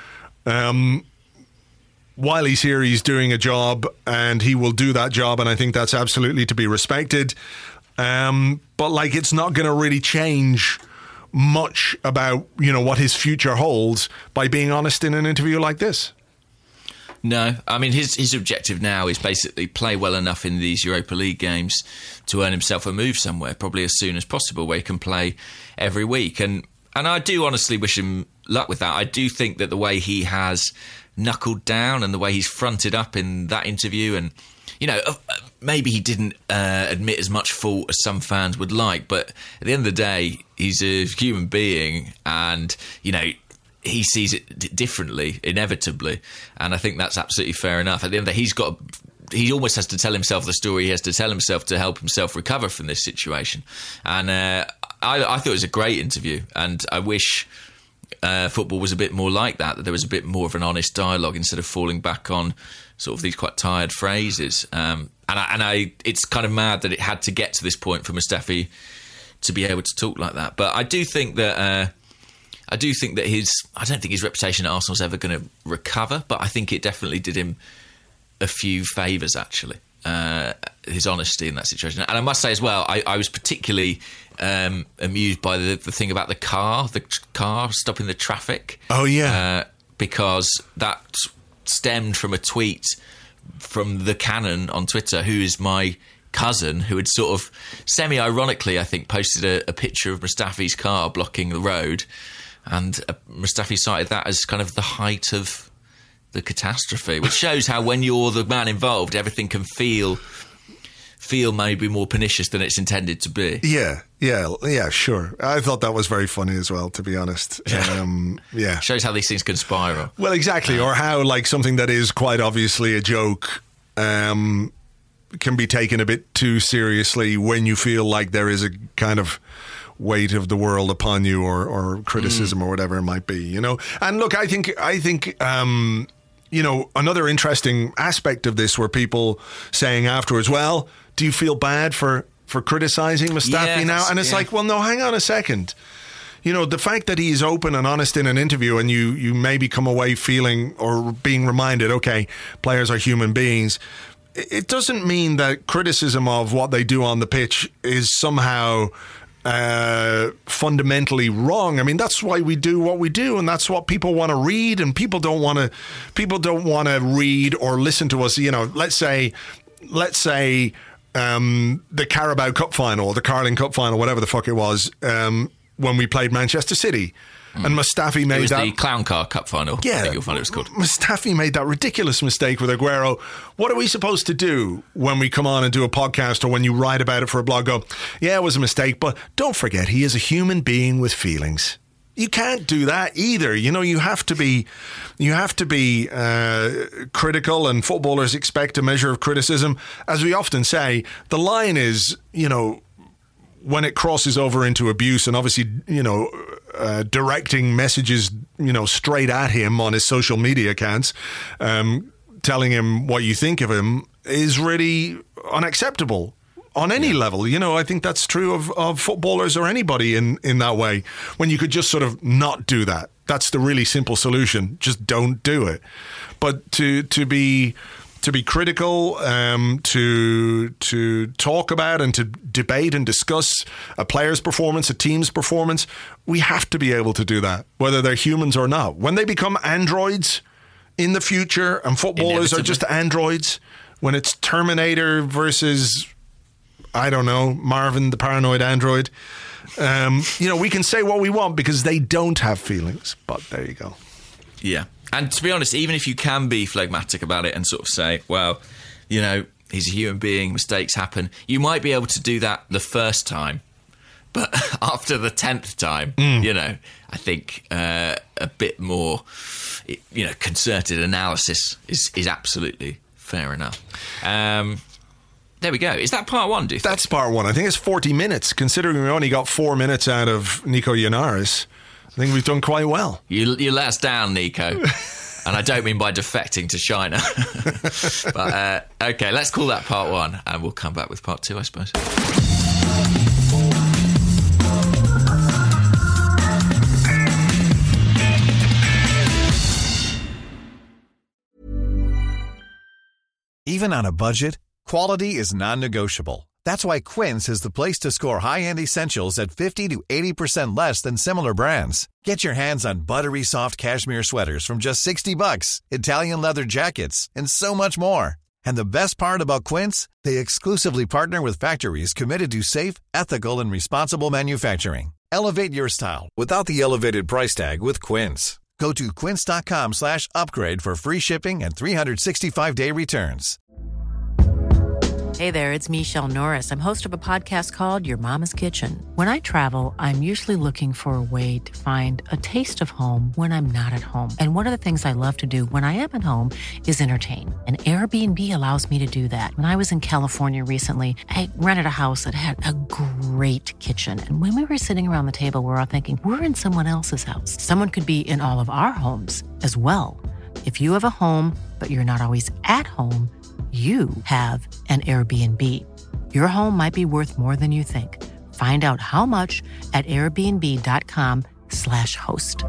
While he's here, he's doing a job, and he will do that job. And I think that's absolutely to be respected. But it's not going to really change much about, what his future holds by being honest in an interview like this. No, I mean, his objective now is basically play well enough in these Europa League games to earn himself a move somewhere, probably as soon as possible, where he can play every week. And I do honestly wish him luck with that. I do think that the way he has knuckled down and the way he's fronted up in that interview, and maybe he didn't admit as much fault as some fans would like, but at the end of the day, he's a human being, and he sees it differently, inevitably, and I think that's absolutely fair enough. At the end of the day, he almost has to tell himself the story he has to tell himself to help himself recover from this situation. And I thought it was a great interview, and I wish football was a bit more like that there was a bit more of an honest dialogue instead of falling back on sort of these quite tired phrases. It's kind of mad that it had to get to this point for Mustafi to be able to talk like that. But I do think that I don't think his reputation at Arsenal is ever going to recover, but I think it definitely did him a few favours, actually, his honesty in that situation. And I must say as well, I was particularly amused by the thing about the car stopping the traffic. Oh, yeah. Because that stemmed from a tweet from the Canon on Twitter, who is my cousin, who had sort of semi-ironically, I think, posted a picture of Mustafi's car blocking the road. And Mustafi cited that as kind of the height of the catastrophe, which shows how when you're the man involved, everything can feel feel maybe more pernicious than it's intended to be. Yeah, sure. I thought that was very funny as well, to be honest. Yeah. Shows how these things can spiral. Well, exactly. Or how, like, something that is quite obviously a joke can be taken a bit too seriously when you feel like there is a kind of weight of the world upon you, or criticism or whatever it might be, you know. And look, I think you know, another interesting aspect of this were people saying afterwards, well, do you feel bad for criticising Mustafi now? And it's like, well, no, hang on a second. You know, the fact that he's open and honest in an interview, and you maybe come away feeling or being reminded, okay, players are human beings, it doesn't mean that criticism of what they do on the pitch is somehow fundamentally wrong. I mean, that's why we do what we do, and that's what people want to read, and people don't want to read or listen to us. You know, let's say the Carabao Cup final or the Carling Cup final, whatever the fuck it was, when we played Manchester City. And Mustafi made that... the Clown Car Cup final. Yeah. I think you'll find it was called. Mustafi made that ridiculous mistake with Aguero. What are we supposed to do when we come on and do a podcast, or when you write about it for a blog? Go, yeah, it was a mistake, but don't forget, he is a human being with feelings. You can't do that either. You know, you have to be critical, and footballers expect a measure of criticism. As we often say, the line is, you know, when it crosses over into abuse, and obviously, you know, directing messages, you know, straight at him on his social media accounts, telling him what you think of him, is really unacceptable on any level. You know, I think that's true of footballers or anybody in that way, when you could just sort of not do that. That's the really simple solution. Just don't do it. But to be critical, to talk about and to debate and discuss a player's performance, a team's performance, we have to be able to do that, whether they're humans or not. When they become androids in the future, and footballers are just androids, when it's Terminator versus, I don't know, Marvin the paranoid android, you know, we can say what we want because they don't have feelings. But there you go. Yeah. And to be honest, even if you can be phlegmatic about it and sort of say, well, you know, he's a human being, mistakes happen, you might be able to do that the first time. But after the 10th time, you know, I think a bit more, you know, concerted analysis is absolutely fair enough. There we go. Is that part one, do you think? That's part one. I think it's 40 minutes. Considering we only got 4 minutes out of Nico Yennaris, I think we've done quite well. You let us down, Nico. And I don't mean by defecting to China. But, okay, let's call that part one, and we'll come back with part two, I suppose. Even on a budget, quality is non-negotiable. That's why Quince is the place to score high-end essentials at 50 to 80% less than similar brands. Get your hands on buttery soft cashmere sweaters from just $60, Italian leather jackets, and so much more. And the best part about Quince, they exclusively partner with factories committed to safe, ethical, and responsible manufacturing. Elevate your style without the elevated price tag with Quince. Go to quince.com/upgrade for free shipping and 365-day returns. Hey there, it's Michelle Norris. I'm host of a podcast called Your Mama's Kitchen. When I travel, I'm usually looking for a way to find a taste of home when I'm not at home. And one of the things I love to do when I am at home is entertain. And Airbnb allows me to do that. When I was in California recently, I rented a house that had a great kitchen. And when we were sitting around the table, we're all thinking, we're in someone else's house. Someone could be in all of our homes as well. If you have a home, but you're not always at home, you have an Airbnb. Your home might be worth more than you think. Find out how much at airbnb.com/host.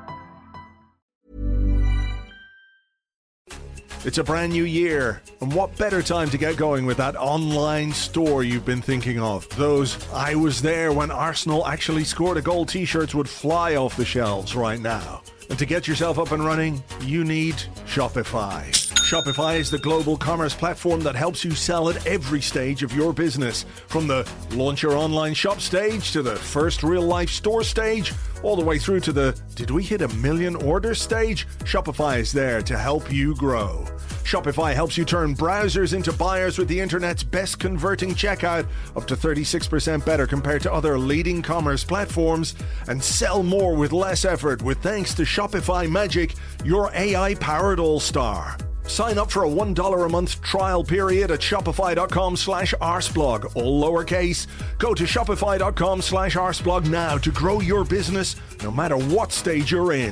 It's a brand new year, and what better time to get going with that online store you've been thinking of? Those "I was there when Arsenal actually scored a goal" t-shirts would fly off the shelves right now. And to get yourself up and running, you need Shopify. Shopify is the global commerce platform that helps you sell at every stage of your business. From the launch your online shop stage to the first real-life store stage, all the way through to the "did we hit 1 million orders" stage, Shopify is there to help you grow. Shopify helps you turn browsers into buyers with the internet's best converting checkout, up to 36% better compared to other leading commerce platforms, and sell more with less effort with thanks to Shopify Magic, your AI-powered all-star. Sign up for a $1 a month trial period at shopify.com/arsblog, all lowercase. Go to shopify.com/arsblog now to grow your business no matter what stage you're in.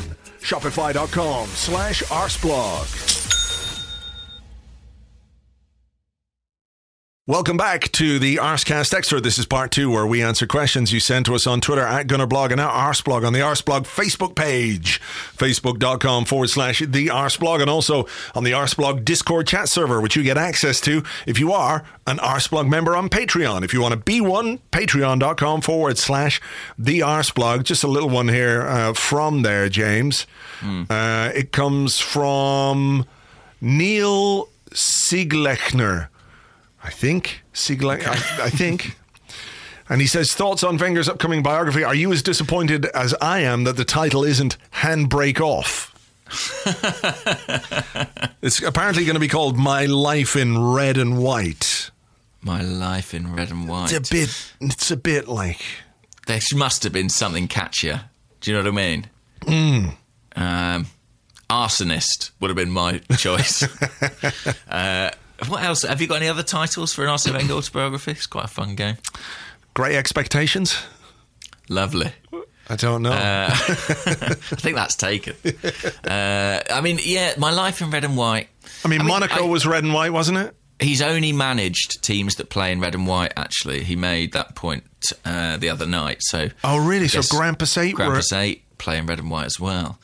Shopify.com/arsblog. Welcome back to the Arscast Extra. This is part 2 where we answer questions you send to us on Twitter at Gunnerblog and at Arsblog on the Arsblog Facebook page, facebook.com/the Arsblog, and also on the Arsblog Discord chat server, which you get access to if you are an Arsblog member on Patreon. If you want to be one, patreon.com/the Arsblog. Just a little one here from there, James. It comes from Neil Sieglechner. I think. And he says, thoughts on Wenger's upcoming biography. Are you as disappointed as I am that the title isn't Handbrake Off? It's apparently going to be called My Life in Red and White. My Life in Red and White. It's a bit like... There must have been something catchier. Do you know what I mean? Arsonist would have been my choice. What else? Have you got any other titles for an Arsene Wenger autobiography? It's quite a fun game. Great Expectations? Lovely. I don't know. I think that's taken. My Life in Red and White. Monaco was red and white, wasn't it? He's only managed teams that play in red and white, actually. He made that point the other night. So. Oh, really? So Grand Passat play in red and white as well.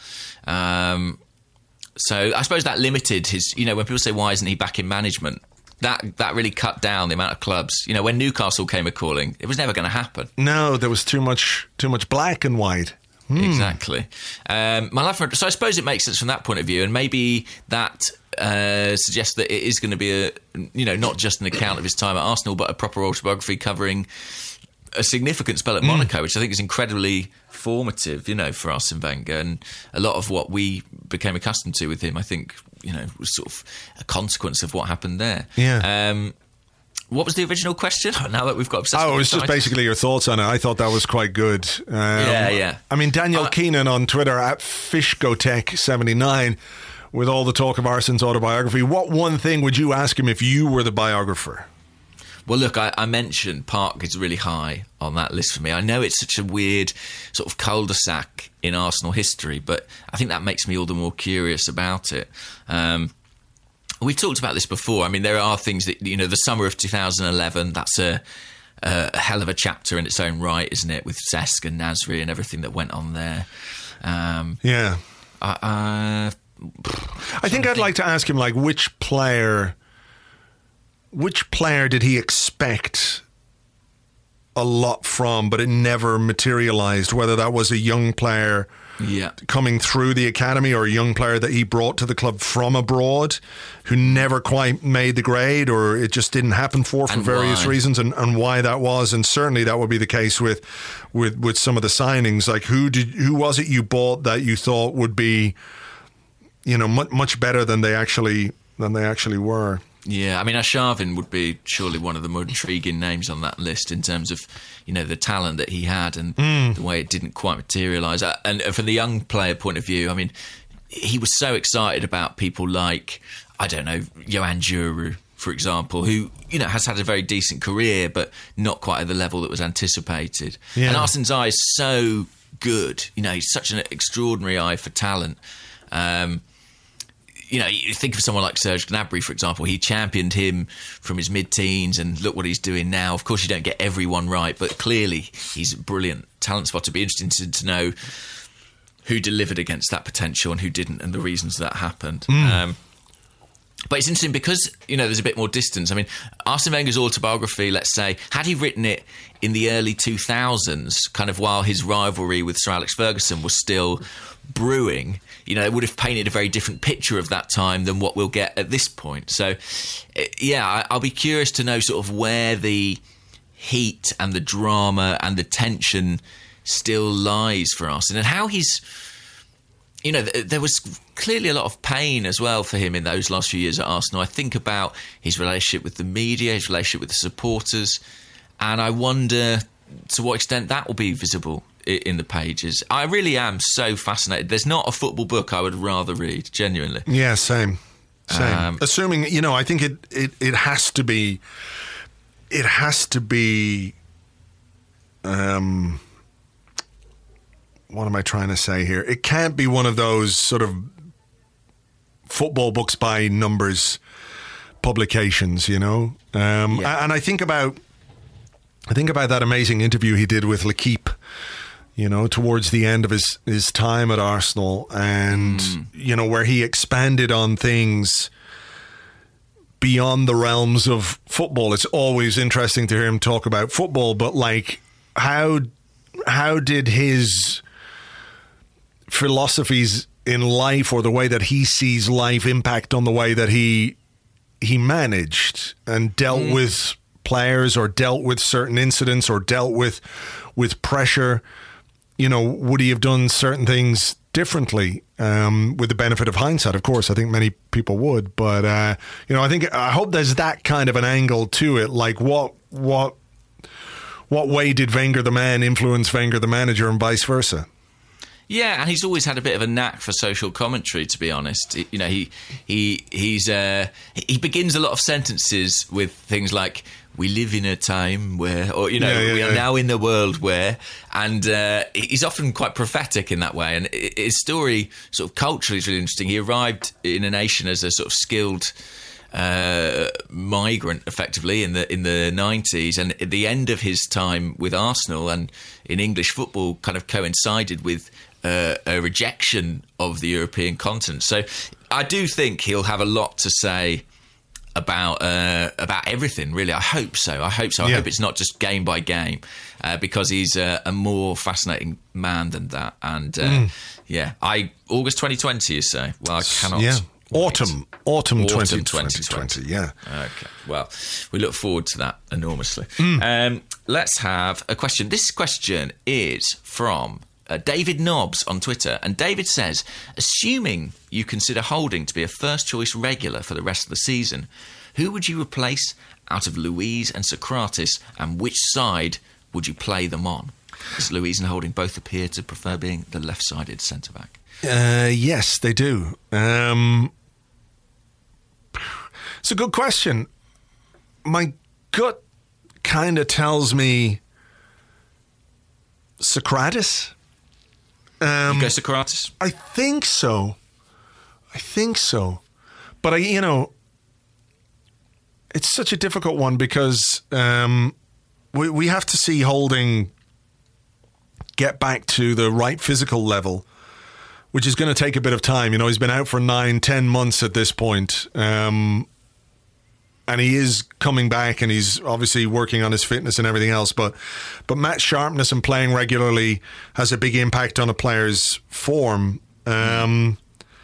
So I suppose that limited his, when people say, why isn't he back in management? That really cut down the amount of clubs. When Newcastle came a-calling, it was never going to happen. No, there was too much black and white. Exactly. So I suppose it makes sense from that point of view, and maybe that suggests that it is going to be not just an account of his time at Arsenal, but a proper autobiography covering a significant spell at Monaco, which I think is incredibly formative, for Arsene Wenger, and a lot of what we became accustomed to with him, I think, was sort of a consequence of what happened there. Yeah. What was the original question? Now that we've got obsessed with it was just basically your thoughts on it. I thought that was quite good. Yeah. Daniel Keenan on Twitter at FishGoTech79, with all the talk of Arsene's autobiography, what one thing would you ask him if you were the biographer? Well, look, I mentioned Park is really high on that list for me. I know it's such a weird sort of cul-de-sac in Arsenal history, but I think that makes me all the more curious about it. We've talked about this before. There are things that, the summer of 2011, that's a hell of a chapter in its own right, isn't it? With Cesc and Nasri and everything that went on there. Yeah. I think I'd like to ask him, which player did he expect a lot from, but it never materialised, whether that was a young player coming through the academy or a young player that he brought to the club from abroad who never quite made the grade, or it just didn't happen for various reasons, and why that was. And certainly that would be the case with some of the signings. Who was it you bought that you thought would be much better than they actually were? Yeah, Arshavin would be surely one of the more intriguing names on that list in terms of, the talent that he had and the way it didn't quite materialise. And from the young player point of view, he was so excited about people like, Johan Djourou, for example, who, has had a very decent career, but not quite at the level that was anticipated. Yeah. And Arsene's eye is so good. He's such an extraordinary eye for talent. You think of someone like Serge Gnabry, for example. He championed him from his mid-teens, and look what he's doing now. Of course, you don't get everyone right, but clearly he's a brilliant talent spot. It'd be interesting to know who delivered against that potential and who didn't, and the reasons that happened. But it's interesting because, there's a bit more distance. Arsene Wenger's autobiography, let's say, had he written it in the early 2000s, kind of while his rivalry with Sir Alex Ferguson was still brewing, it would have painted a very different picture of that time than what we'll get at this point. So, I'll be curious to know sort of where the heat and the drama and the tension still lies for Arsene, and how he's you know, there was clearly a lot of pain as well for him in those last few years at Arsenal. I think about his relationship with the media, his relationship with the supporters, and I wonder to what extent that will be visible in the pages. I really am so fascinated. There's not a football book I would rather read, genuinely. Yeah, same. Assuming, you know, I think it has to be. It has to be. What am I trying to say here? It can't be one of those sort of football books by numbers publications, you know. And I think about that amazing interview he did with L'Équipe, you know, towards the end of his time at Arsenal, and you know, where he expanded on things beyond the realms of football. It's always interesting to hear him talk about football, but like how did his philosophies in life, or the way that he sees life, impact on the way that he managed and dealt with players, or dealt with certain incidents, or dealt with pressure? You know, would he have done certain things differently? With the benefit of hindsight, of course, I think many people would. But you know, I hope there's that kind of an angle to it. Like, what way did Wenger the man influence Wenger the manager, and vice versa? Yeah, and he's always had a bit of a knack for social commentary, to be honest. You know, he begins a lot of sentences with things like, "We live in a time where," or, you know, "We are now in the world where," and he's often quite prophetic in that way. And his story, sort of culturally, is really interesting. He arrived in a nation as a sort of skilled migrant, effectively, in the 90s, and at the end of his time with Arsenal and in English football kind of coincided with a rejection of the European continent. So I do think he'll have a lot to say about everything, really. I hope so. I hope it's not just game by game, because he's a more fascinating man than that. And August 2020, you say? Well, I cannot. Yeah. Autumn 2020. Yeah. Okay. Well, we look forward to that enormously. Let's have a question. This question is from David Nobbs on Twitter, and David says, assuming you consider Holding to be a first choice regular for the rest of the season, who would you replace out of Luiz and Socrates, and which side would you play them on? As Luiz and Holding both appear to prefer being the left-sided centre-back. Yes, they do. It's a good question. My gut kind of tells me Socrates. You go Socrates? I think so. But it's such a difficult one, because we have to see Holding get back to the right physical level, which is going to take a bit of time. You know, he's been out for 9-10 months at this point. And he is coming back, and he's obviously working on his fitness and everything else. But match sharpness and playing regularly has a big impact on a player's form. Yeah.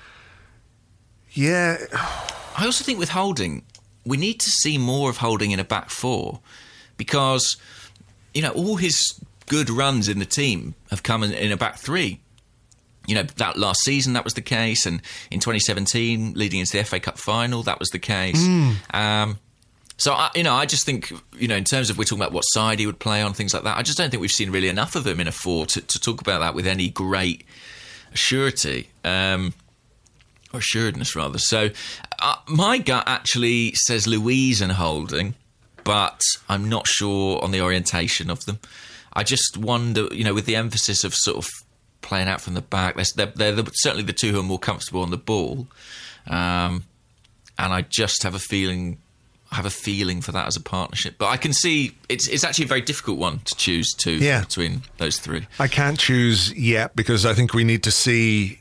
I also think with Holding, we need to see more of Holding in a back four, because, you know, all his good runs in the team have come in a back three. You know, that last season, that was the case. And in 2017, leading into the FA Cup final, that was the case. So, I just think, you know, in terms of we're talking about what side he would play on, things like that, I just don't think we've seen really enough of him in a four to talk about that with any great surety. Or assuredness, rather. So, my gut actually says Luiz and Holding, but I'm not sure on the orientation of them. I just wonder, you know, with the emphasis of sort of playing out from the back, they're certainly the two who are more comfortable on the ball, and I just have a feeling for that as a partnership. But I can see it's actually a very difficult one to choose between those three. I can't choose yet, because I think we need to see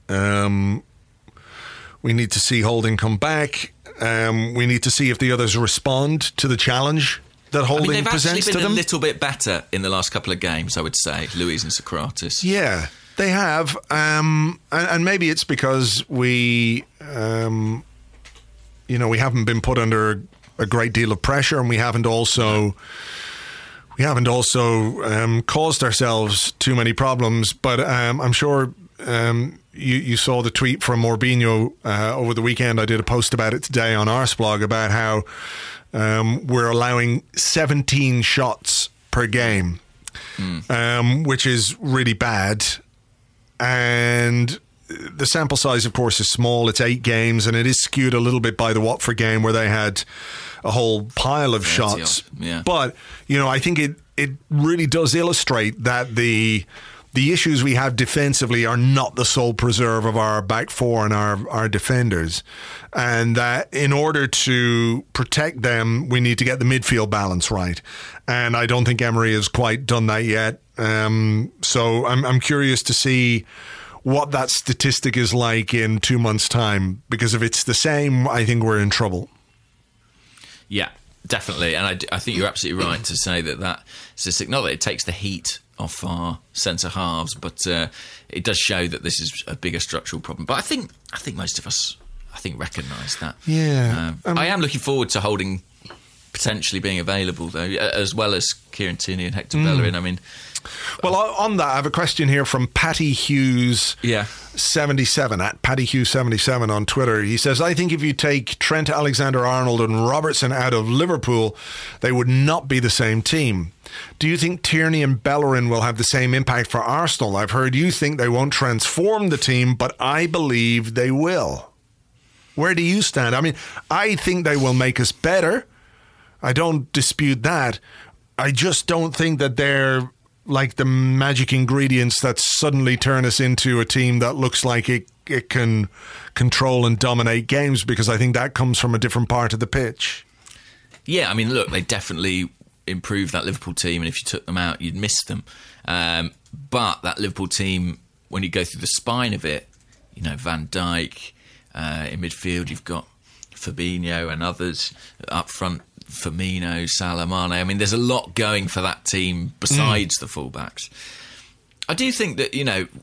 Holding come back. We need to see if the others respond to the challenge that Holding presents to them. They've actually been a little bit better in the last couple of games, I would say, Luiz and Socrates. Yeah, they have. And maybe it's because we haven't been put under a great deal of pressure, and we haven't also caused ourselves too many problems. But I'm sure you saw the tweet from Orbinho over the weekend. I did a post about it today on Arseblog about how we're allowing 17 shots per game, which is really bad. And the sample size, of course, is small. It's 8 games, and it is skewed a little bit by the Watford game where they had a whole pile of shots. Yeah. But, I think it really does illustrate that the issues we have defensively are not the sole preserve of our back four and our defenders. And that in order to protect them, we need to get the midfield balance right. And I don't think Emery has quite done that yet. So I'm curious to see what that statistic is like in 2 months' time, because if it's the same, I think we're in trouble. Yeah, definitely. And I think you're absolutely right to say that statistic, not that it takes the heat off our centre halves, but it does show that this is a bigger structural problem. But I think most of us, recognise that. Yeah. I am looking forward to Holding potentially being available, though, as well as Kieran Tierney and Hector Bellerin. I mean... Well, on that, I have a question here from Patty Hughes 77, at Patty Hughes 77 on Twitter. He says, I think if you take Trent Alexander-Arnold and Robertson out of Liverpool, they would not be the same team. Do you think Tierney and Bellerin will have the same impact for Arsenal? I've heard you think they won't transform the team, but I believe they will. Where do you stand? I mean, I think they will make us better. I don't dispute that. I just don't think that they're like the magic ingredients that suddenly turn us into a team that looks like it can control and dominate games, because I think that comes from a different part of the pitch. Yeah, I mean, look, they definitely improved that Liverpool team, and if you took them out, you'd miss them. But that Liverpool team, when you go through the spine of it, Van Dijk, in midfield, you've got Fabinho and others up front, Firmino, Salah, Mane. I mean, there's a lot going for that team besides the fullbacks. I do think that,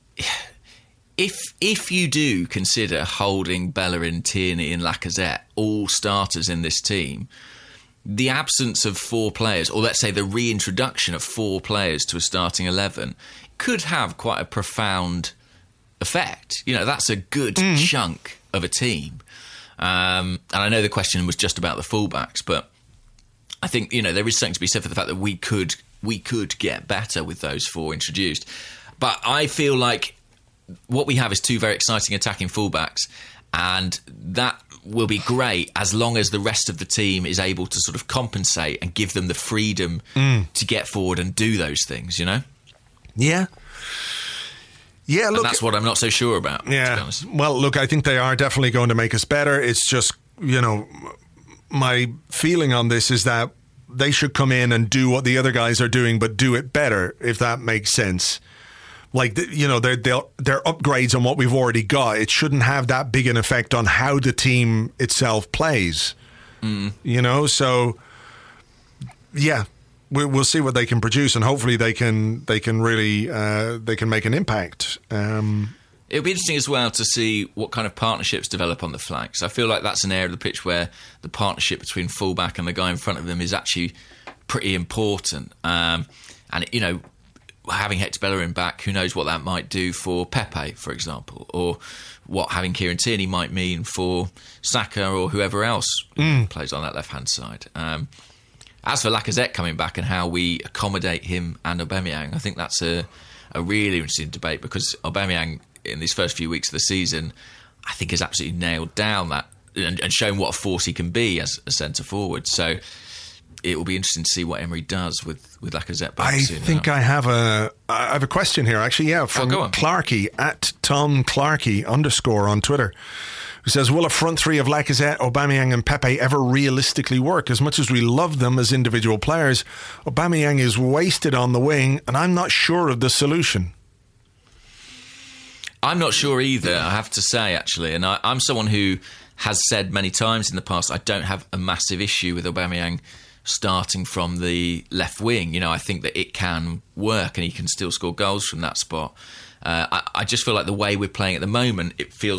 if you do consider Holding, Bellerin, Tierney and Lacazette all starters in this team, the absence of 4 players, or let's say the reintroduction of 4 players to a starting 11, could have quite a profound effect. That's a good chunk of a team. And I know the question was just about the fullbacks, but I think, there is something to be said for the fact that we could get better with those 4 introduced. But I feel like what we have is 2 very exciting attacking fullbacks, and that will be great as long as the rest of the team is able to sort of compensate and give them the freedom to get forward and do those things, Yeah. Yeah, look, and that's what I'm not so sure about, to be honest. Well, look, I think they are definitely going to make us better. It's just, my feeling on this is that they should come in and do what the other guys are doing, but do it better, if that makes sense. Like, they're upgrades on what we've already got. It shouldn't have that big an effect on how the team itself plays. So, yeah. We'll see what they can produce, and hopefully they can really they can make an impact. It'll be interesting as well to see what kind of partnerships develop on the flanks. I feel like that's an area of the pitch where the partnership between fullback and the guy in front of them is actually pretty important. And having Hector Bellerin back, who knows what that might do for Pepe, for example, or what having Kieran Tierney might mean for Saka or whoever else plays on that left-hand side. As for Lacazette coming back and how we accommodate him and Aubameyang, I think that's a really interesting debate, because Aubameyang in these first few weeks of the season, I think has absolutely nailed down that and shown what a force he can be as a centre forward. So it will be interesting to see what Emery does with Lacazette back soon. I think I have a question here, actually, from Clarkey, at Tom Clarkey _ on Twitter, who says, will a front 3 of Lacazette, Aubameyang and Pepe ever realistically work? As much as we love them as individual players, Aubameyang is wasted on the wing, and I'm not sure of the solution. I'm not sure either, I have to say, actually. And I'm someone who has said many times in the past, I don't have a massive issue with Aubameyang starting from the left wing. I think that it can work and he can still score goals from that spot. I just feel like the way we're playing at the moment,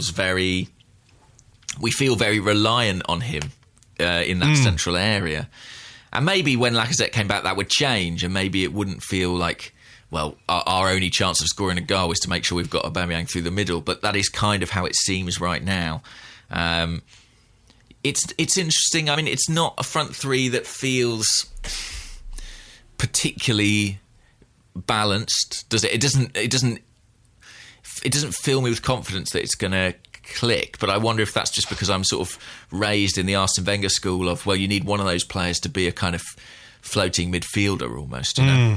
we feel very reliant on him in that central area. And maybe when Lacazette came back, that would change, and maybe it wouldn't feel like well, our only chance of scoring a goal is to make sure we've got Aubameyang through the middle. But that is kind of how it seems right now. It's interesting. I mean, it's not a front three that feels particularly balanced, does it? It doesn't fill me with confidence that it's going to click. But I wonder if that's just because I'm sort of raised in the Arsene Wenger school of, well, you need one of those players to be a kind of floating midfielder almost, you know.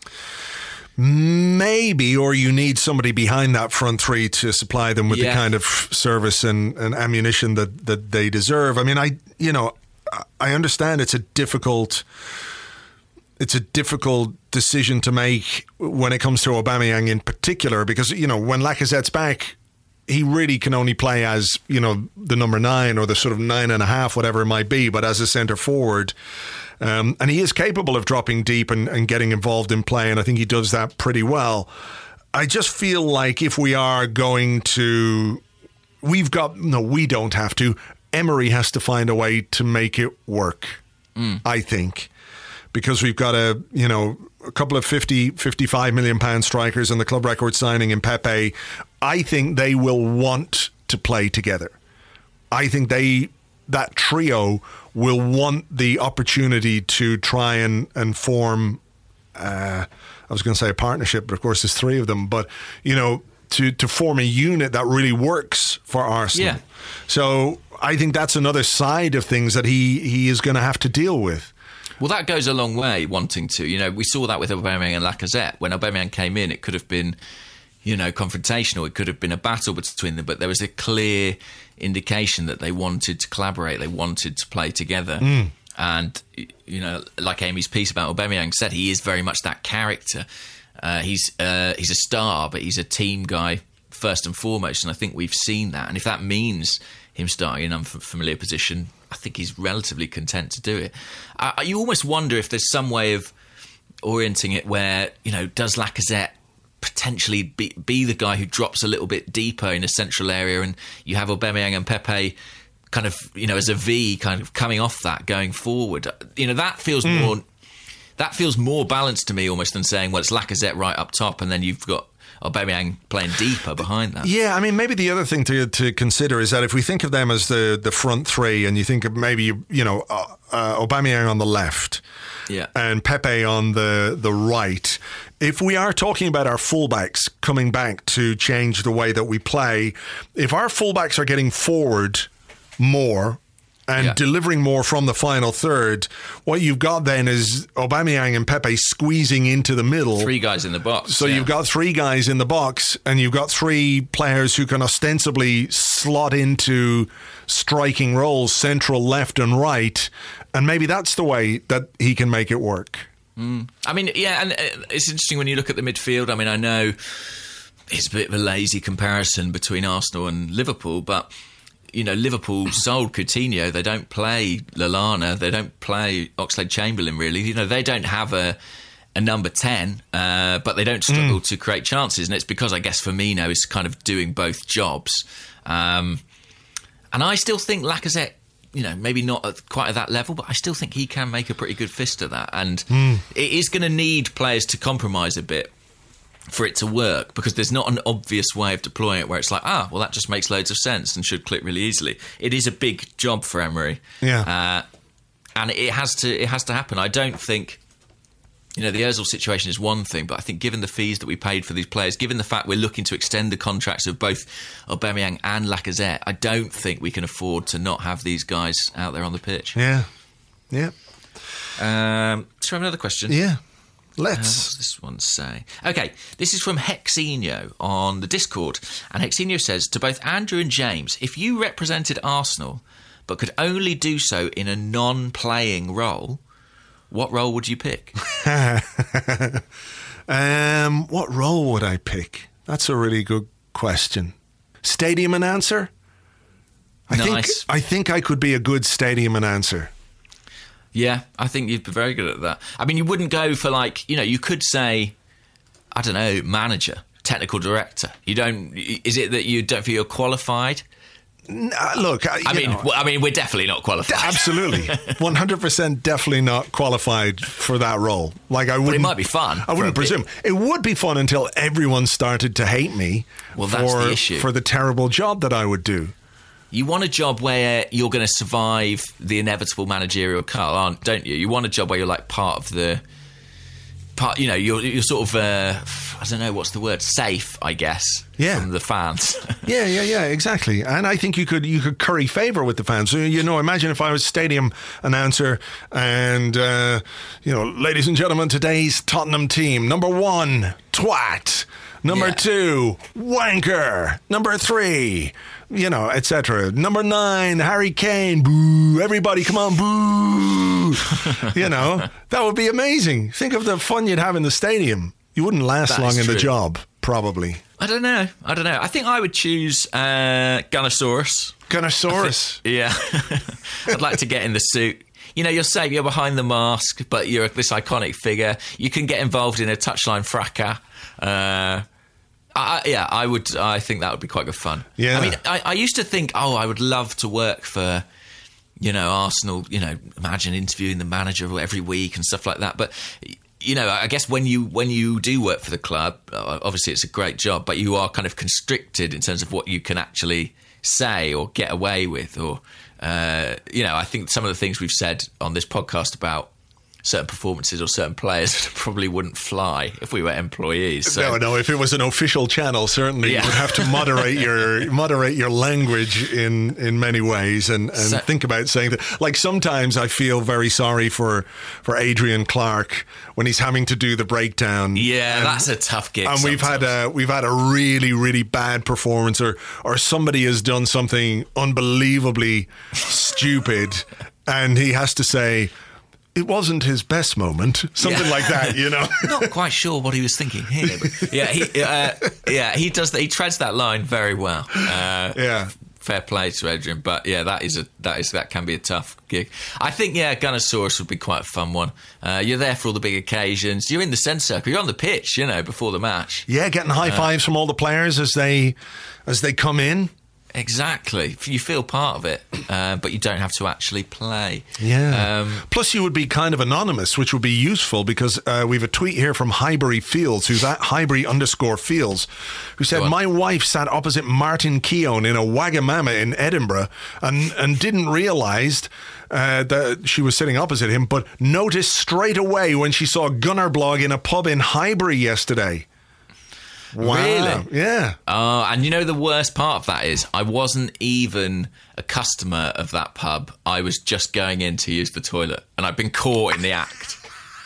Maybe, or you need somebody behind that front three to supply them with the kind of service and ammunition that they deserve. I mean, I understand it's a difficult decision to make when it comes to Aubameyang in particular, because, you know, when Lacazette's back, he really can only play as, you know, the number 9 or the sort of 9.5, whatever it might be, but as a centre forward. And he is capable of dropping deep and getting involved in play, and I think he does that pretty well. I just feel like if we are going to... we don't have to. Emery has to find a way to make it work, I think. Because we've got a couple of 55 million pound strikers and the club record signing in Pepe. I think they will want to play together. I think that trio will want the opportunity to try and form, I was going to say a partnership, but of course there's 3 of them, but, you know, to form a unit that really works for Arsenal. Yeah. So I think that's another side of things that he is going to have to deal with. Well, that goes a long way, wanting to. You know, we saw that with Aubameyang and Lacazette. When Aubameyang came in, it could have been, you know, confrontational. It could have been a battle between them, but there was a clear indication that they wanted to collaborate. They wanted to play together. And, you know, like Amy's piece about Aubameyang said, he is very much that character. He's a star, but he's a team guy first and foremost, and I think we've seen that. And if that means him starting in an unfamiliar position, I think he's relatively content to do it. You almost wonder if there's some way of orienting it where, you know, does Lacazette potentially be the guy who drops a little bit deeper in a central area, and you have Aubameyang and Pepe kind of, you know, as a V kind of coming off that going forward. You know, that feels more balanced to me almost than saying, well, it's Lacazette right up top and then you've got Aubameyang playing deeper behind that. Yeah, I mean, maybe the other thing to consider is that if we think of them as the front three, and you think of maybe, you know, Aubameyang on the left, and Pepe on the right. If we are talking about our fullbacks coming back to change the way that we play, if our fullbacks are getting forward more and delivering more from the final third, what you've got then is Aubameyang and Pepe squeezing into the middle. 3 guys in the box. So you've got 3 guys in the box, and you've got 3 players who can ostensibly slot into striking roles, central, left and right, and maybe that's the way that he can make it work. I mean, yeah, and it's interesting when you look at the midfield. I mean, I know it's a bit of a lazy comparison between Arsenal and Liverpool, but, you know, Liverpool sold Coutinho. They don't play Lallana. They don't play Oxlade-Chamberlain, really. You know, they don't have a number 10, but they don't struggle to create chances. And it's because, I guess, Firmino is kind of doing both jobs. And I still think Lacazette, you know, maybe not quite at that level, but I still think he can make a pretty good fist of that. And it is going to need players to compromise a bit for it to work, because there's not an obvious way of deploying it where it's like, well, that just makes loads of sense and should click really easily. It is a big job for Emery. Yeah. And it has to happen. I don't think, you know, the Ozil situation is one thing, but I think given the fees that we paid for these players, given the fact we're looking to extend the contracts of both Aubameyang and Lacazette, I don't think we can afford to not have these guys out there on the pitch. Yeah. Yeah. So I have another question. Yeah. What does this one say? Okay, this is from Hexenio on the Discord. And Hexenio says, to both Andrew and James, if you represented Arsenal but could only do so in a non-playing role, what role would you pick? What role would I pick? That's a really good question. Stadium announcer? I think I could be a good stadium announcer. Yeah, I think you'd be very good at that. I mean, you wouldn't go for, like, you know, you could say, I don't know, manager, technical director. You don't. Is it that you don't feel you're qualified Look, I mean, we're definitely not qualified. Absolutely, 100% definitely not qualified for that role. Like, I wouldn't. But it might be fun. I wouldn't presume it would be fun until everyone started to hate me. Well, that's the issue. For the terrible job that I would do. You want a job where you're going to survive the inevitable managerial cut, don't you? You want a job where you're like part of the. You know, you're sort of, I don't know, what's the word? Safe, I guess, from the fans. Yeah, exactly. And I think you could curry favour with the fans. So, you know, imagine if I was stadium announcer and, you know, ladies and gentlemen, today's Tottenham team. Number 1, twat. Number 2, wanker. Number 3, you know, etc. Number 9, Harry Kane. Boo. Everybody, come on, boo. You know, that would be amazing. Think of the fun you'd have in the stadium. You wouldn't last long in the job, probably. I don't know. I think I would choose Gunnersaurus. Gunnersaurus? Yeah. I'd like to get in the suit. You know, you're safe, you're behind the mask, but you're this iconic figure. You can get involved in a touchline fracas. I think that would be quite good fun. Yeah. I mean, I used to think, I would love to work for, you know, Arsenal, you know, imagine interviewing the manager every week and stuff like that. But, you know, I guess when you do work for the club, obviously it's a great job, but you are kind of constricted in terms of what you can actually say or get away with. Or, you know, I think some of the things we've said on this podcast about certain performances or certain players probably wouldn't fly if we were employees. So. No. If it was an official channel, certainly you would have to moderate your language in many ways and think about saying that. Like, sometimes I feel very sorry for Adrian Clark when he's having to do the breakdown. Yeah, that's a tough gig. And we've had a really, really bad performance, or somebody has done something unbelievably stupid, and he has to say, it wasn't his best moment, something like that, you know. Not quite sure what he was thinking here, but he does that. He treads that line very well. Fair play to Adrian, but yeah, that can be a tough gig. I think Gunnersaurus would be quite a fun one. You're there for all the big occasions. You're in the centre circle. You're on the pitch, you know, before the match. Yeah, getting high fives from all the players as they come in. Exactly. You feel part of it, but you don't have to actually play. Yeah. Plus, you would be kind of anonymous, which would be useful, because we have a tweet here from Highbury Fields, who's at Highbury_Fields, who said, my wife sat opposite Martin Keown in a Wagamama in Edinburgh and didn't realise that she was sitting opposite him, but noticed straight away when she saw Gunnerblog in a pub in Highbury yesterday. Wow. Really? Yeah. Oh, and you know the worst part of that is I wasn't even a customer of that pub. I was just going in to use the toilet, and I'd been caught in the act.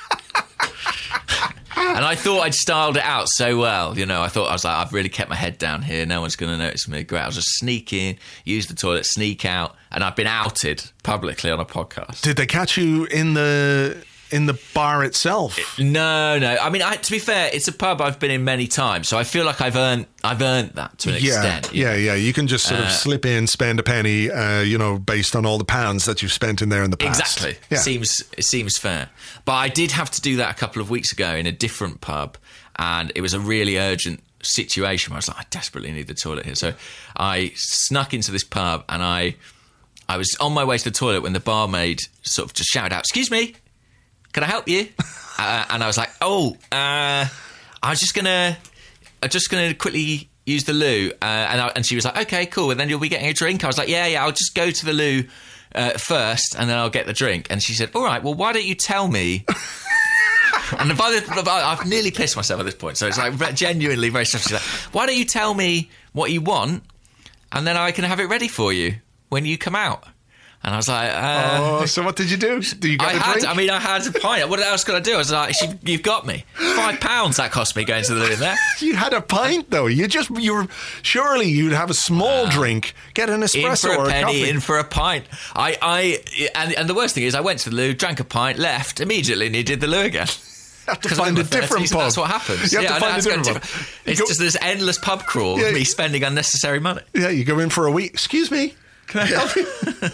And I thought I'd styled it out so well, you know. I was like, I've really kept my head down here. No one's going to notice me. Great. I'll just sneak in, use the toilet, sneak out, and I've been outed publicly on a podcast. Did they catch you in the bar itself? No. I mean, to be fair, it's a pub I've been in many times, so I feel like I've earned that to an extent. Yeah. You can just sort of slip in, spend a penny, you know, based on all the pounds that you've spent in there in the past. Exactly. Yeah. It seems fair. But I did have to do that a couple of weeks ago in a different pub, and it was a really urgent situation where I was like, I desperately need the toilet here. So I snuck into this pub, and I was on my way to the toilet when the barmaid sort of just shouted out, "Excuse me, can I help you?" And I was like, I'm just gonna quickly use the loo. And she was like, okay, cool. And then you'll be getting a drink. I was like, yeah, I'll just go to the loo first, and then I'll get the drink. And she said, all right, well, why don't you tell me? And I've nearly pissed myself at this point. So it's like genuinely very stressful. Like, why don't you tell me what you want, and then I can have it ready for you when you come out? And I was like, so what did you do? You got a drink? I had a pint. What else could I do? I was like, you've got me. £5 that cost me going to the loo in there. You had a pint, though. Surely you'd have a small drink, get an espresso or a coffee. In for a pint. And the worst thing is, I went to the loo, drank a pint, left, immediately needed the loo again. You have to find a different pub. That's what happens. You have to find a different pub. It's just this endless pub crawl of me spending unnecessary money. Yeah, you go in for a week. Excuse me. Can I help you?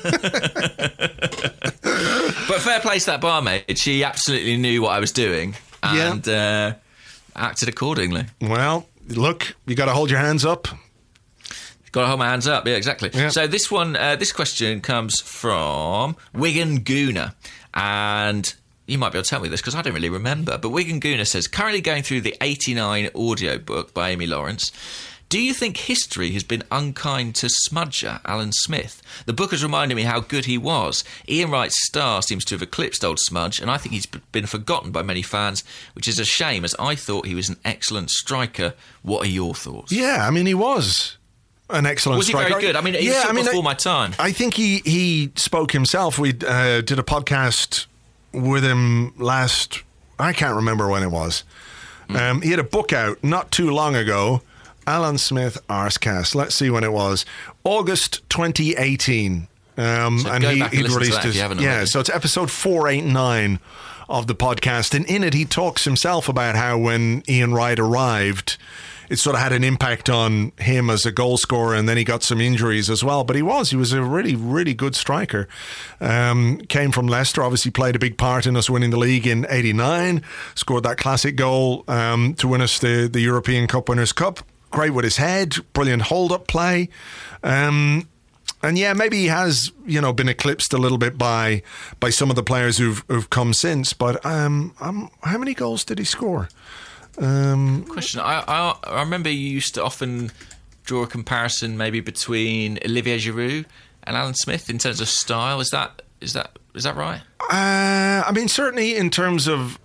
But fair play to that barmaid. She absolutely knew what I was doing and acted accordingly. Well, look, you got to hold your hands up. Got to hold my hands up. Yeah, exactly. Yeah. So this one, this question comes from Wigan Gooner, and you might be able to tell me this because I don't really remember. But Wigan Gooner says, currently going through the 89 audiobook by Amy Lawrence. Do you think history has been unkind to smudger Alan Smith? The book has reminded me how good he was. Ian Wright's star seems to have eclipsed old Smudge, and I think he's been forgotten by many fans, which is a shame, as I thought he was an excellent striker. What are your thoughts? Yeah, I mean, he was an excellent striker. Was he very good? I mean, he was before my time. I think he spoke himself. We did a podcast with him last... I can't remember when it was. He had a book out not too long ago, Alan Smith Arsecast. Let's see when it was. August 2018. And he'd released his... Yeah, so it's episode 489 of the podcast. And in it, he talks himself about how when Ian Wright arrived, it sort of had an impact on him as a goal scorer, and then he got some injuries as well. But he was a really, really good striker. Came from Leicester, obviously played a big part in us winning the league in 89, scored that classic goal to win us the European Cup Winners' Cup. Great with his head, brilliant hold-up play. And yeah, maybe he has, been eclipsed a little bit by some of the players who've come since. But how many goals did he score? Question. I remember you used to often draw a comparison maybe between Olivier Giroud and Alan Smith in terms of style. Is that right? I mean, certainly in terms of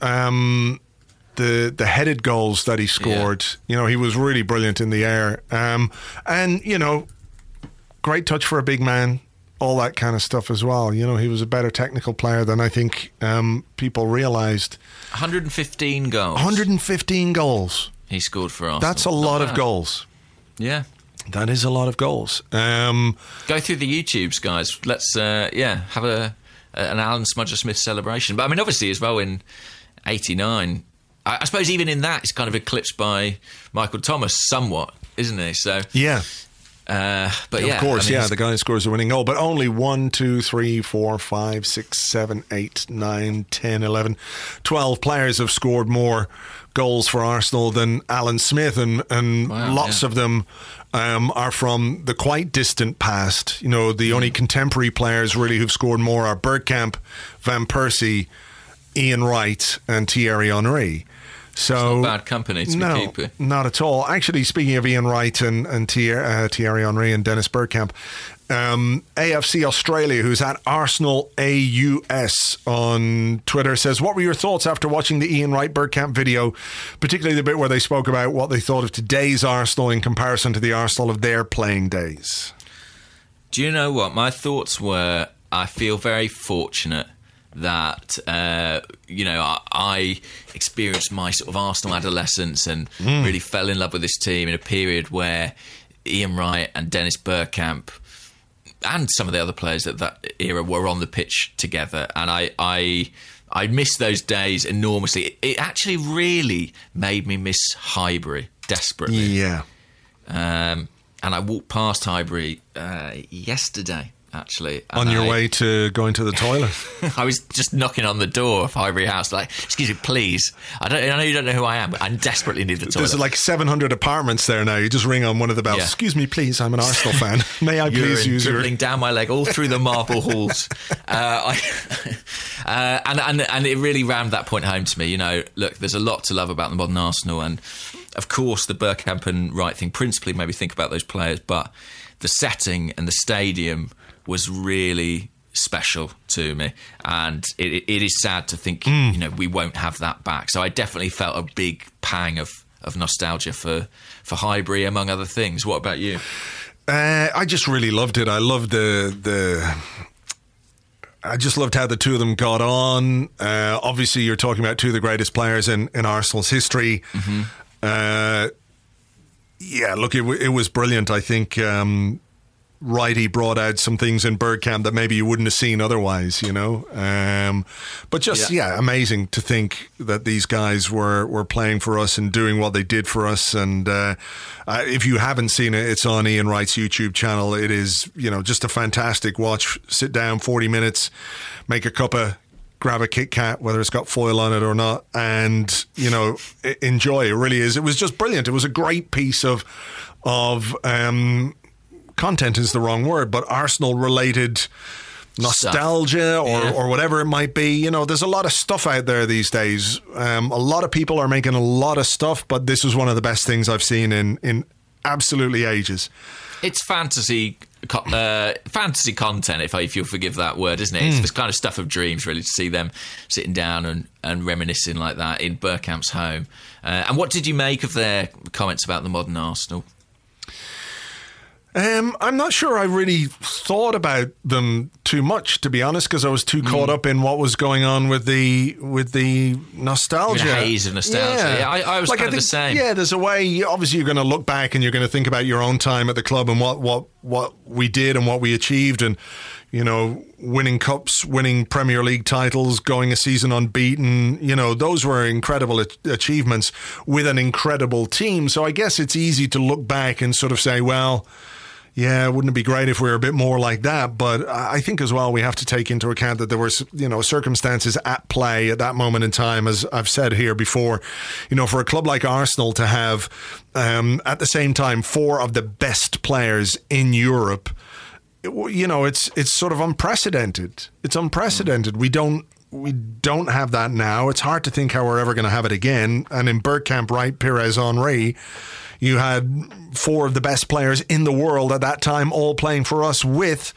the headed goals that he scored, he was really brilliant in the air. And great touch for a big man, all that kind of stuff as well. He was a better technical player than I think people realised. 115 goals. 115 gols. He scored for Arsenal. That's a lot of goals. Yeah. That is a lot of goals. Go through the YouTubes, guys. Let's, have an Alan Smudger-Smith celebration. But, I mean, obviously, as well, in 89, I suppose even in that, it's kind of eclipsed by Michael Thomas somewhat, isn't he? So yeah. But yeah, of course, the guy who scores the winning goal. But only 1, 2, 3, 4, 5, 6, 7, 8, 9, 10, 11, 12 players have scored more goals for Arsenal than Alan Smith, and lots of them are from the quite distant past. The only contemporary players really who've scored more are Bergkamp, Van Persie, Ian Wright, and Thierry Henry. So it's not bad company to be keeping. Not at all. Actually, speaking of Ian Wright and Thierry Henry and Dennis Bergkamp, AFC Australia, who's at Arsenal AUS on Twitter, says, what were your thoughts after watching the Ian Wright Bergkamp video, particularly the bit where they spoke about what they thought of today's Arsenal in comparison to the Arsenal of their playing days? Do you know what? My thoughts were, I feel very fortunate that I experienced my sort of Arsenal adolescence and really fell in love with this team in a period where Ian Wright and Dennis Bergkamp and some of the other players at that era were on the pitch together, and I miss those days enormously. It actually really made me miss Highbury desperately. Yeah. And I walked past Highbury yesterday, actually. On your way to going to the toilet? I was just knocking on the door of Highbury House, like, excuse me, please. I know you don't know who I am, but I desperately need the toilet. There's like 700 apartments there now. You just ring on one of the bells. Yeah. Excuse me, please, I'm an Arsenal fan. May I please use your... dribbling down my leg all through the marble halls. And it really rammed that point home to me. Look, there's a lot to love about the modern Arsenal, and of course the Bergkamp and Wright thing principally made me think about those players, but the setting and the stadium was really special to me, and it is sad to think we won't have that back. So I definitely felt a big pang of nostalgia for Highbury, among other things. What about you? I just really loved it. I loved I just loved how the two of them got on. Obviously, you're talking about two of the greatest players in Arsenal's history. Mm-hmm. Look, it was brilliant. I think Wrighty brought out some things in Bergkamp that maybe you wouldn't have seen otherwise, but just amazing to think that these guys were playing for us and doing what they did for us. And if you haven't seen it, it's on Ian Wright's YouTube channel. It is just a fantastic watch. Sit down 40 minutes, make a cuppa, grab a Kit Kat, whether it's got foil on it or not, and enjoy. It really is. It was just brilliant. It was a great piece of content is the wrong word, but Arsenal-related nostalgia or whatever it might be. You know, there's a lot of stuff out there these days. A lot of people are making a lot of stuff, but this is one of the best things I've seen in absolutely ages. It's fantasy content, if you'll forgive that word, isn't it? It's this kind of stuff of dreams, really, to see them sitting down and reminiscing like that in Bergkamp's home. And what did you make of their comments about the modern Arsenal? I'm not sure I really thought about them too much, to be honest, because I was too caught up in what was going on with the nostalgia. The haze of nostalgia. Yeah, I was kind of the same. Yeah, there's a way, obviously you're going to look back and you're going to think about your own time at the club and what we did and what we achieved, and, you know, winning cups, winning Premier League titles, going a season unbeaten. You know, those were incredible achievements with an incredible team. So I guess it's easy to look back and sort of say, well, yeah, wouldn't it be great if we were a bit more like that? But I think as well we have to take into account that there were, you know, circumstances at play at that moment in time, as I've said here before. You know, for a club like Arsenal to have, at the same time, 4 of the best players in Europe, you know, it's sort of unprecedented. It's unprecedented. We don't have that now. It's hard to think how we're ever going to have it again. And in Bergkamp, right, Pires, Henry, you had 4 of the best players in the world at that time all playing for us, with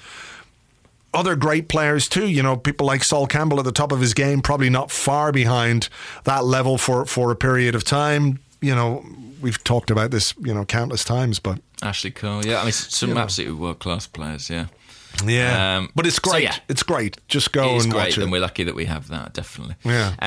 other great players too. You know, people like Sol Campbell at the top of his game, probably not far behind that level for a period of time. You know, we've talked about this, you know, countless times, but Ashley Cole, yeah. I mean, some absolutely world-class players, yeah. Yeah, but it's great. So, yeah. It's great. Just go and watch it. And we're lucky that we have that, definitely.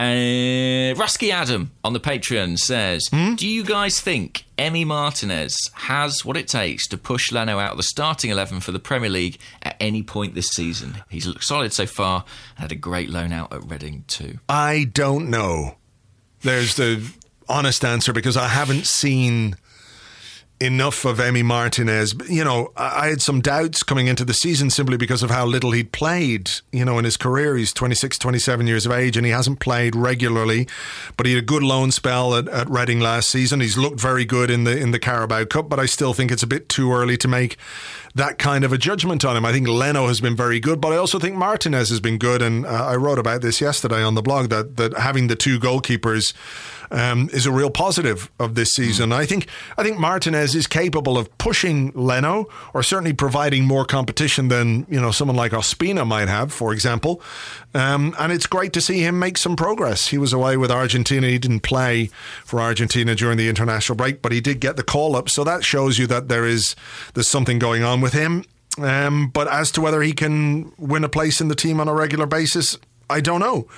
Yeah. Rusky Adam on the Patreon says, do you guys think Emi Martinez has what it takes to push Leno out of the starting 11 for the Premier League at any point this season? He's looked solid so far and had a great loan out at Reading too. I don't know. There's the honest answer, because I haven't seen enough of Emi Martinez. You know, I had some doubts coming into the season simply because of how little he'd played, you know, in his career. He's 26, 27 years of age and he hasn't played regularly, but he had a good loan spell at Reading last season. He's looked very good in the Carabao Cup, but I still think it's a bit too early to make that kind of a judgment on him. I think Leno has been very good, but I also think Martinez has been good, and I wrote about this yesterday on the blog, that having the 2 goalkeepers is a real positive of this season. I think Martinez is capable of pushing Leno, or certainly providing more competition than, you know, someone like Ospina might have, for example. And it's great to see him make some progress. He was away with Argentina. He didn't play for Argentina during the international break, but he did get the call up. So that shows you that there's something going on with him. But as to whether he can win a place in the team on a regular basis, I don't know.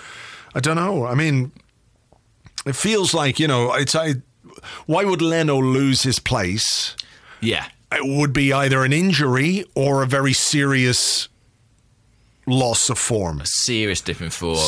I mean, it feels like, you know, why would Leno lose his place? Yeah. It would be either an injury or a very serious loss of form. A serious dip in form.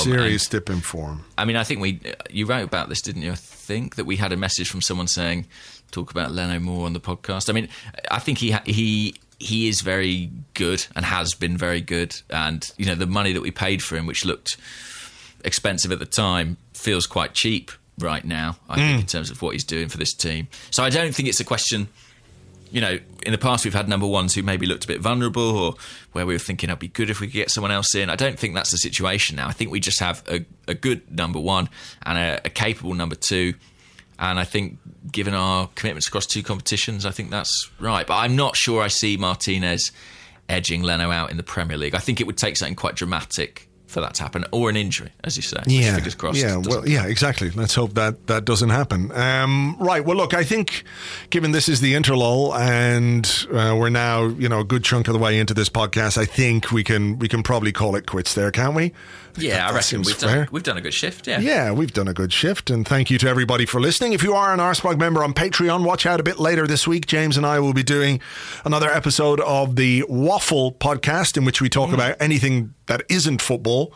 I mean, I think you wrote about this, didn't you? I think that we had a message from someone saying, talk about Leno more on the podcast. I mean, I think he is very good and has been very good. And, you know, the money that we paid for him, which looked expensive at the time, feels quite cheap right now, I think, in terms of what he's doing for this team. So I don't think it's a question, you know, in the past we've had number ones who maybe looked a bit vulnerable, or where we were thinking it'd be good if we could get someone else in. I don't think that's the situation now. I think we just have a good number one and a capable number 2. And I think, given our commitments across 2 competitions, I think that's right. But I'm not sure I see Martinez edging Leno out in the Premier League. I think it would take something quite dramatic for that to happen, or an injury, as you say. Yeah, fingers crossed. Yeah, well, yeah, exactly. Let's hope that doesn't happen. Right. Well, look, I think, given this is the interlull and we're now, you know, a good chunk of the way into this podcast, I think we can probably call it quits there, can't we? Yeah, I reckon we've done a good shift, yeah. Yeah, we've done a good shift, and thank you to everybody for listening. If you are an Arsblog member on Patreon, watch out a bit later this week. James and I will be doing another episode of the Waffle podcast, in which we talk about anything that isn't football.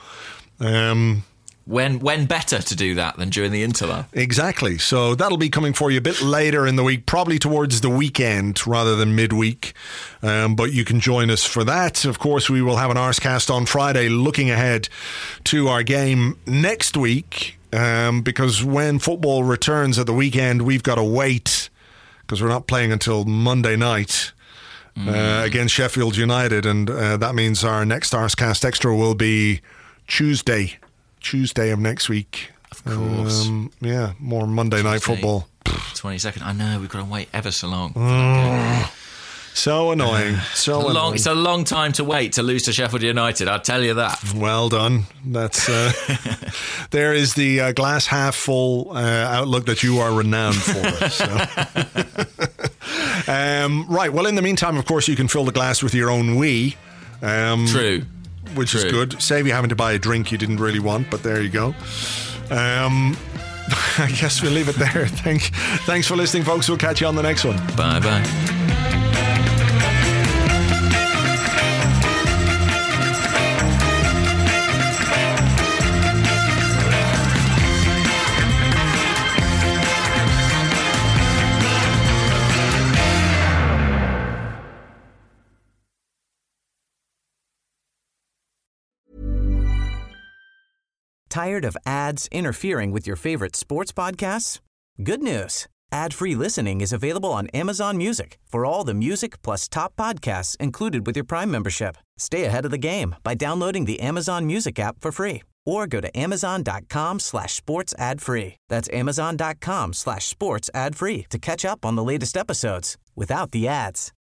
When better to do that than during the interlull? Exactly. So that'll be coming for you a bit later in the week, probably towards the weekend rather than midweek. But you can join us for that. Of course, we will have an Arscast on Friday looking ahead to our game next week. Because when football returns at the weekend, we've got to wait, because we're not playing until Monday night. against Sheffield United, and that means our next Arscast Extra will be Tuesday of next week. Of course. More Monday night football. 22nd. I know, we've got to wait ever so long. So annoying. Annoying. It's a long time to wait to lose to Sheffield United, I'll tell you that. Well done. That's there is the glass half full outlook that you are renowned for. Right. Well, in the meantime, of course, you can fill the glass with your own wee. True. Which is good. Save you having to buy a drink you didn't really want, but there you go. I guess we'll leave it there. Thanks for listening, folks. We'll catch you on the next one. Bye-bye. Tired of ads interfering with your favorite sports podcasts? Good news. Ad-free listening is available on Amazon Music for all the music plus top podcasts included with your Prime membership. Stay ahead of the game by downloading the Amazon Music app for free or go to amazon.com/sports ad free. That's amazon.com/sports ad free to catch up on the latest episodes without the ads.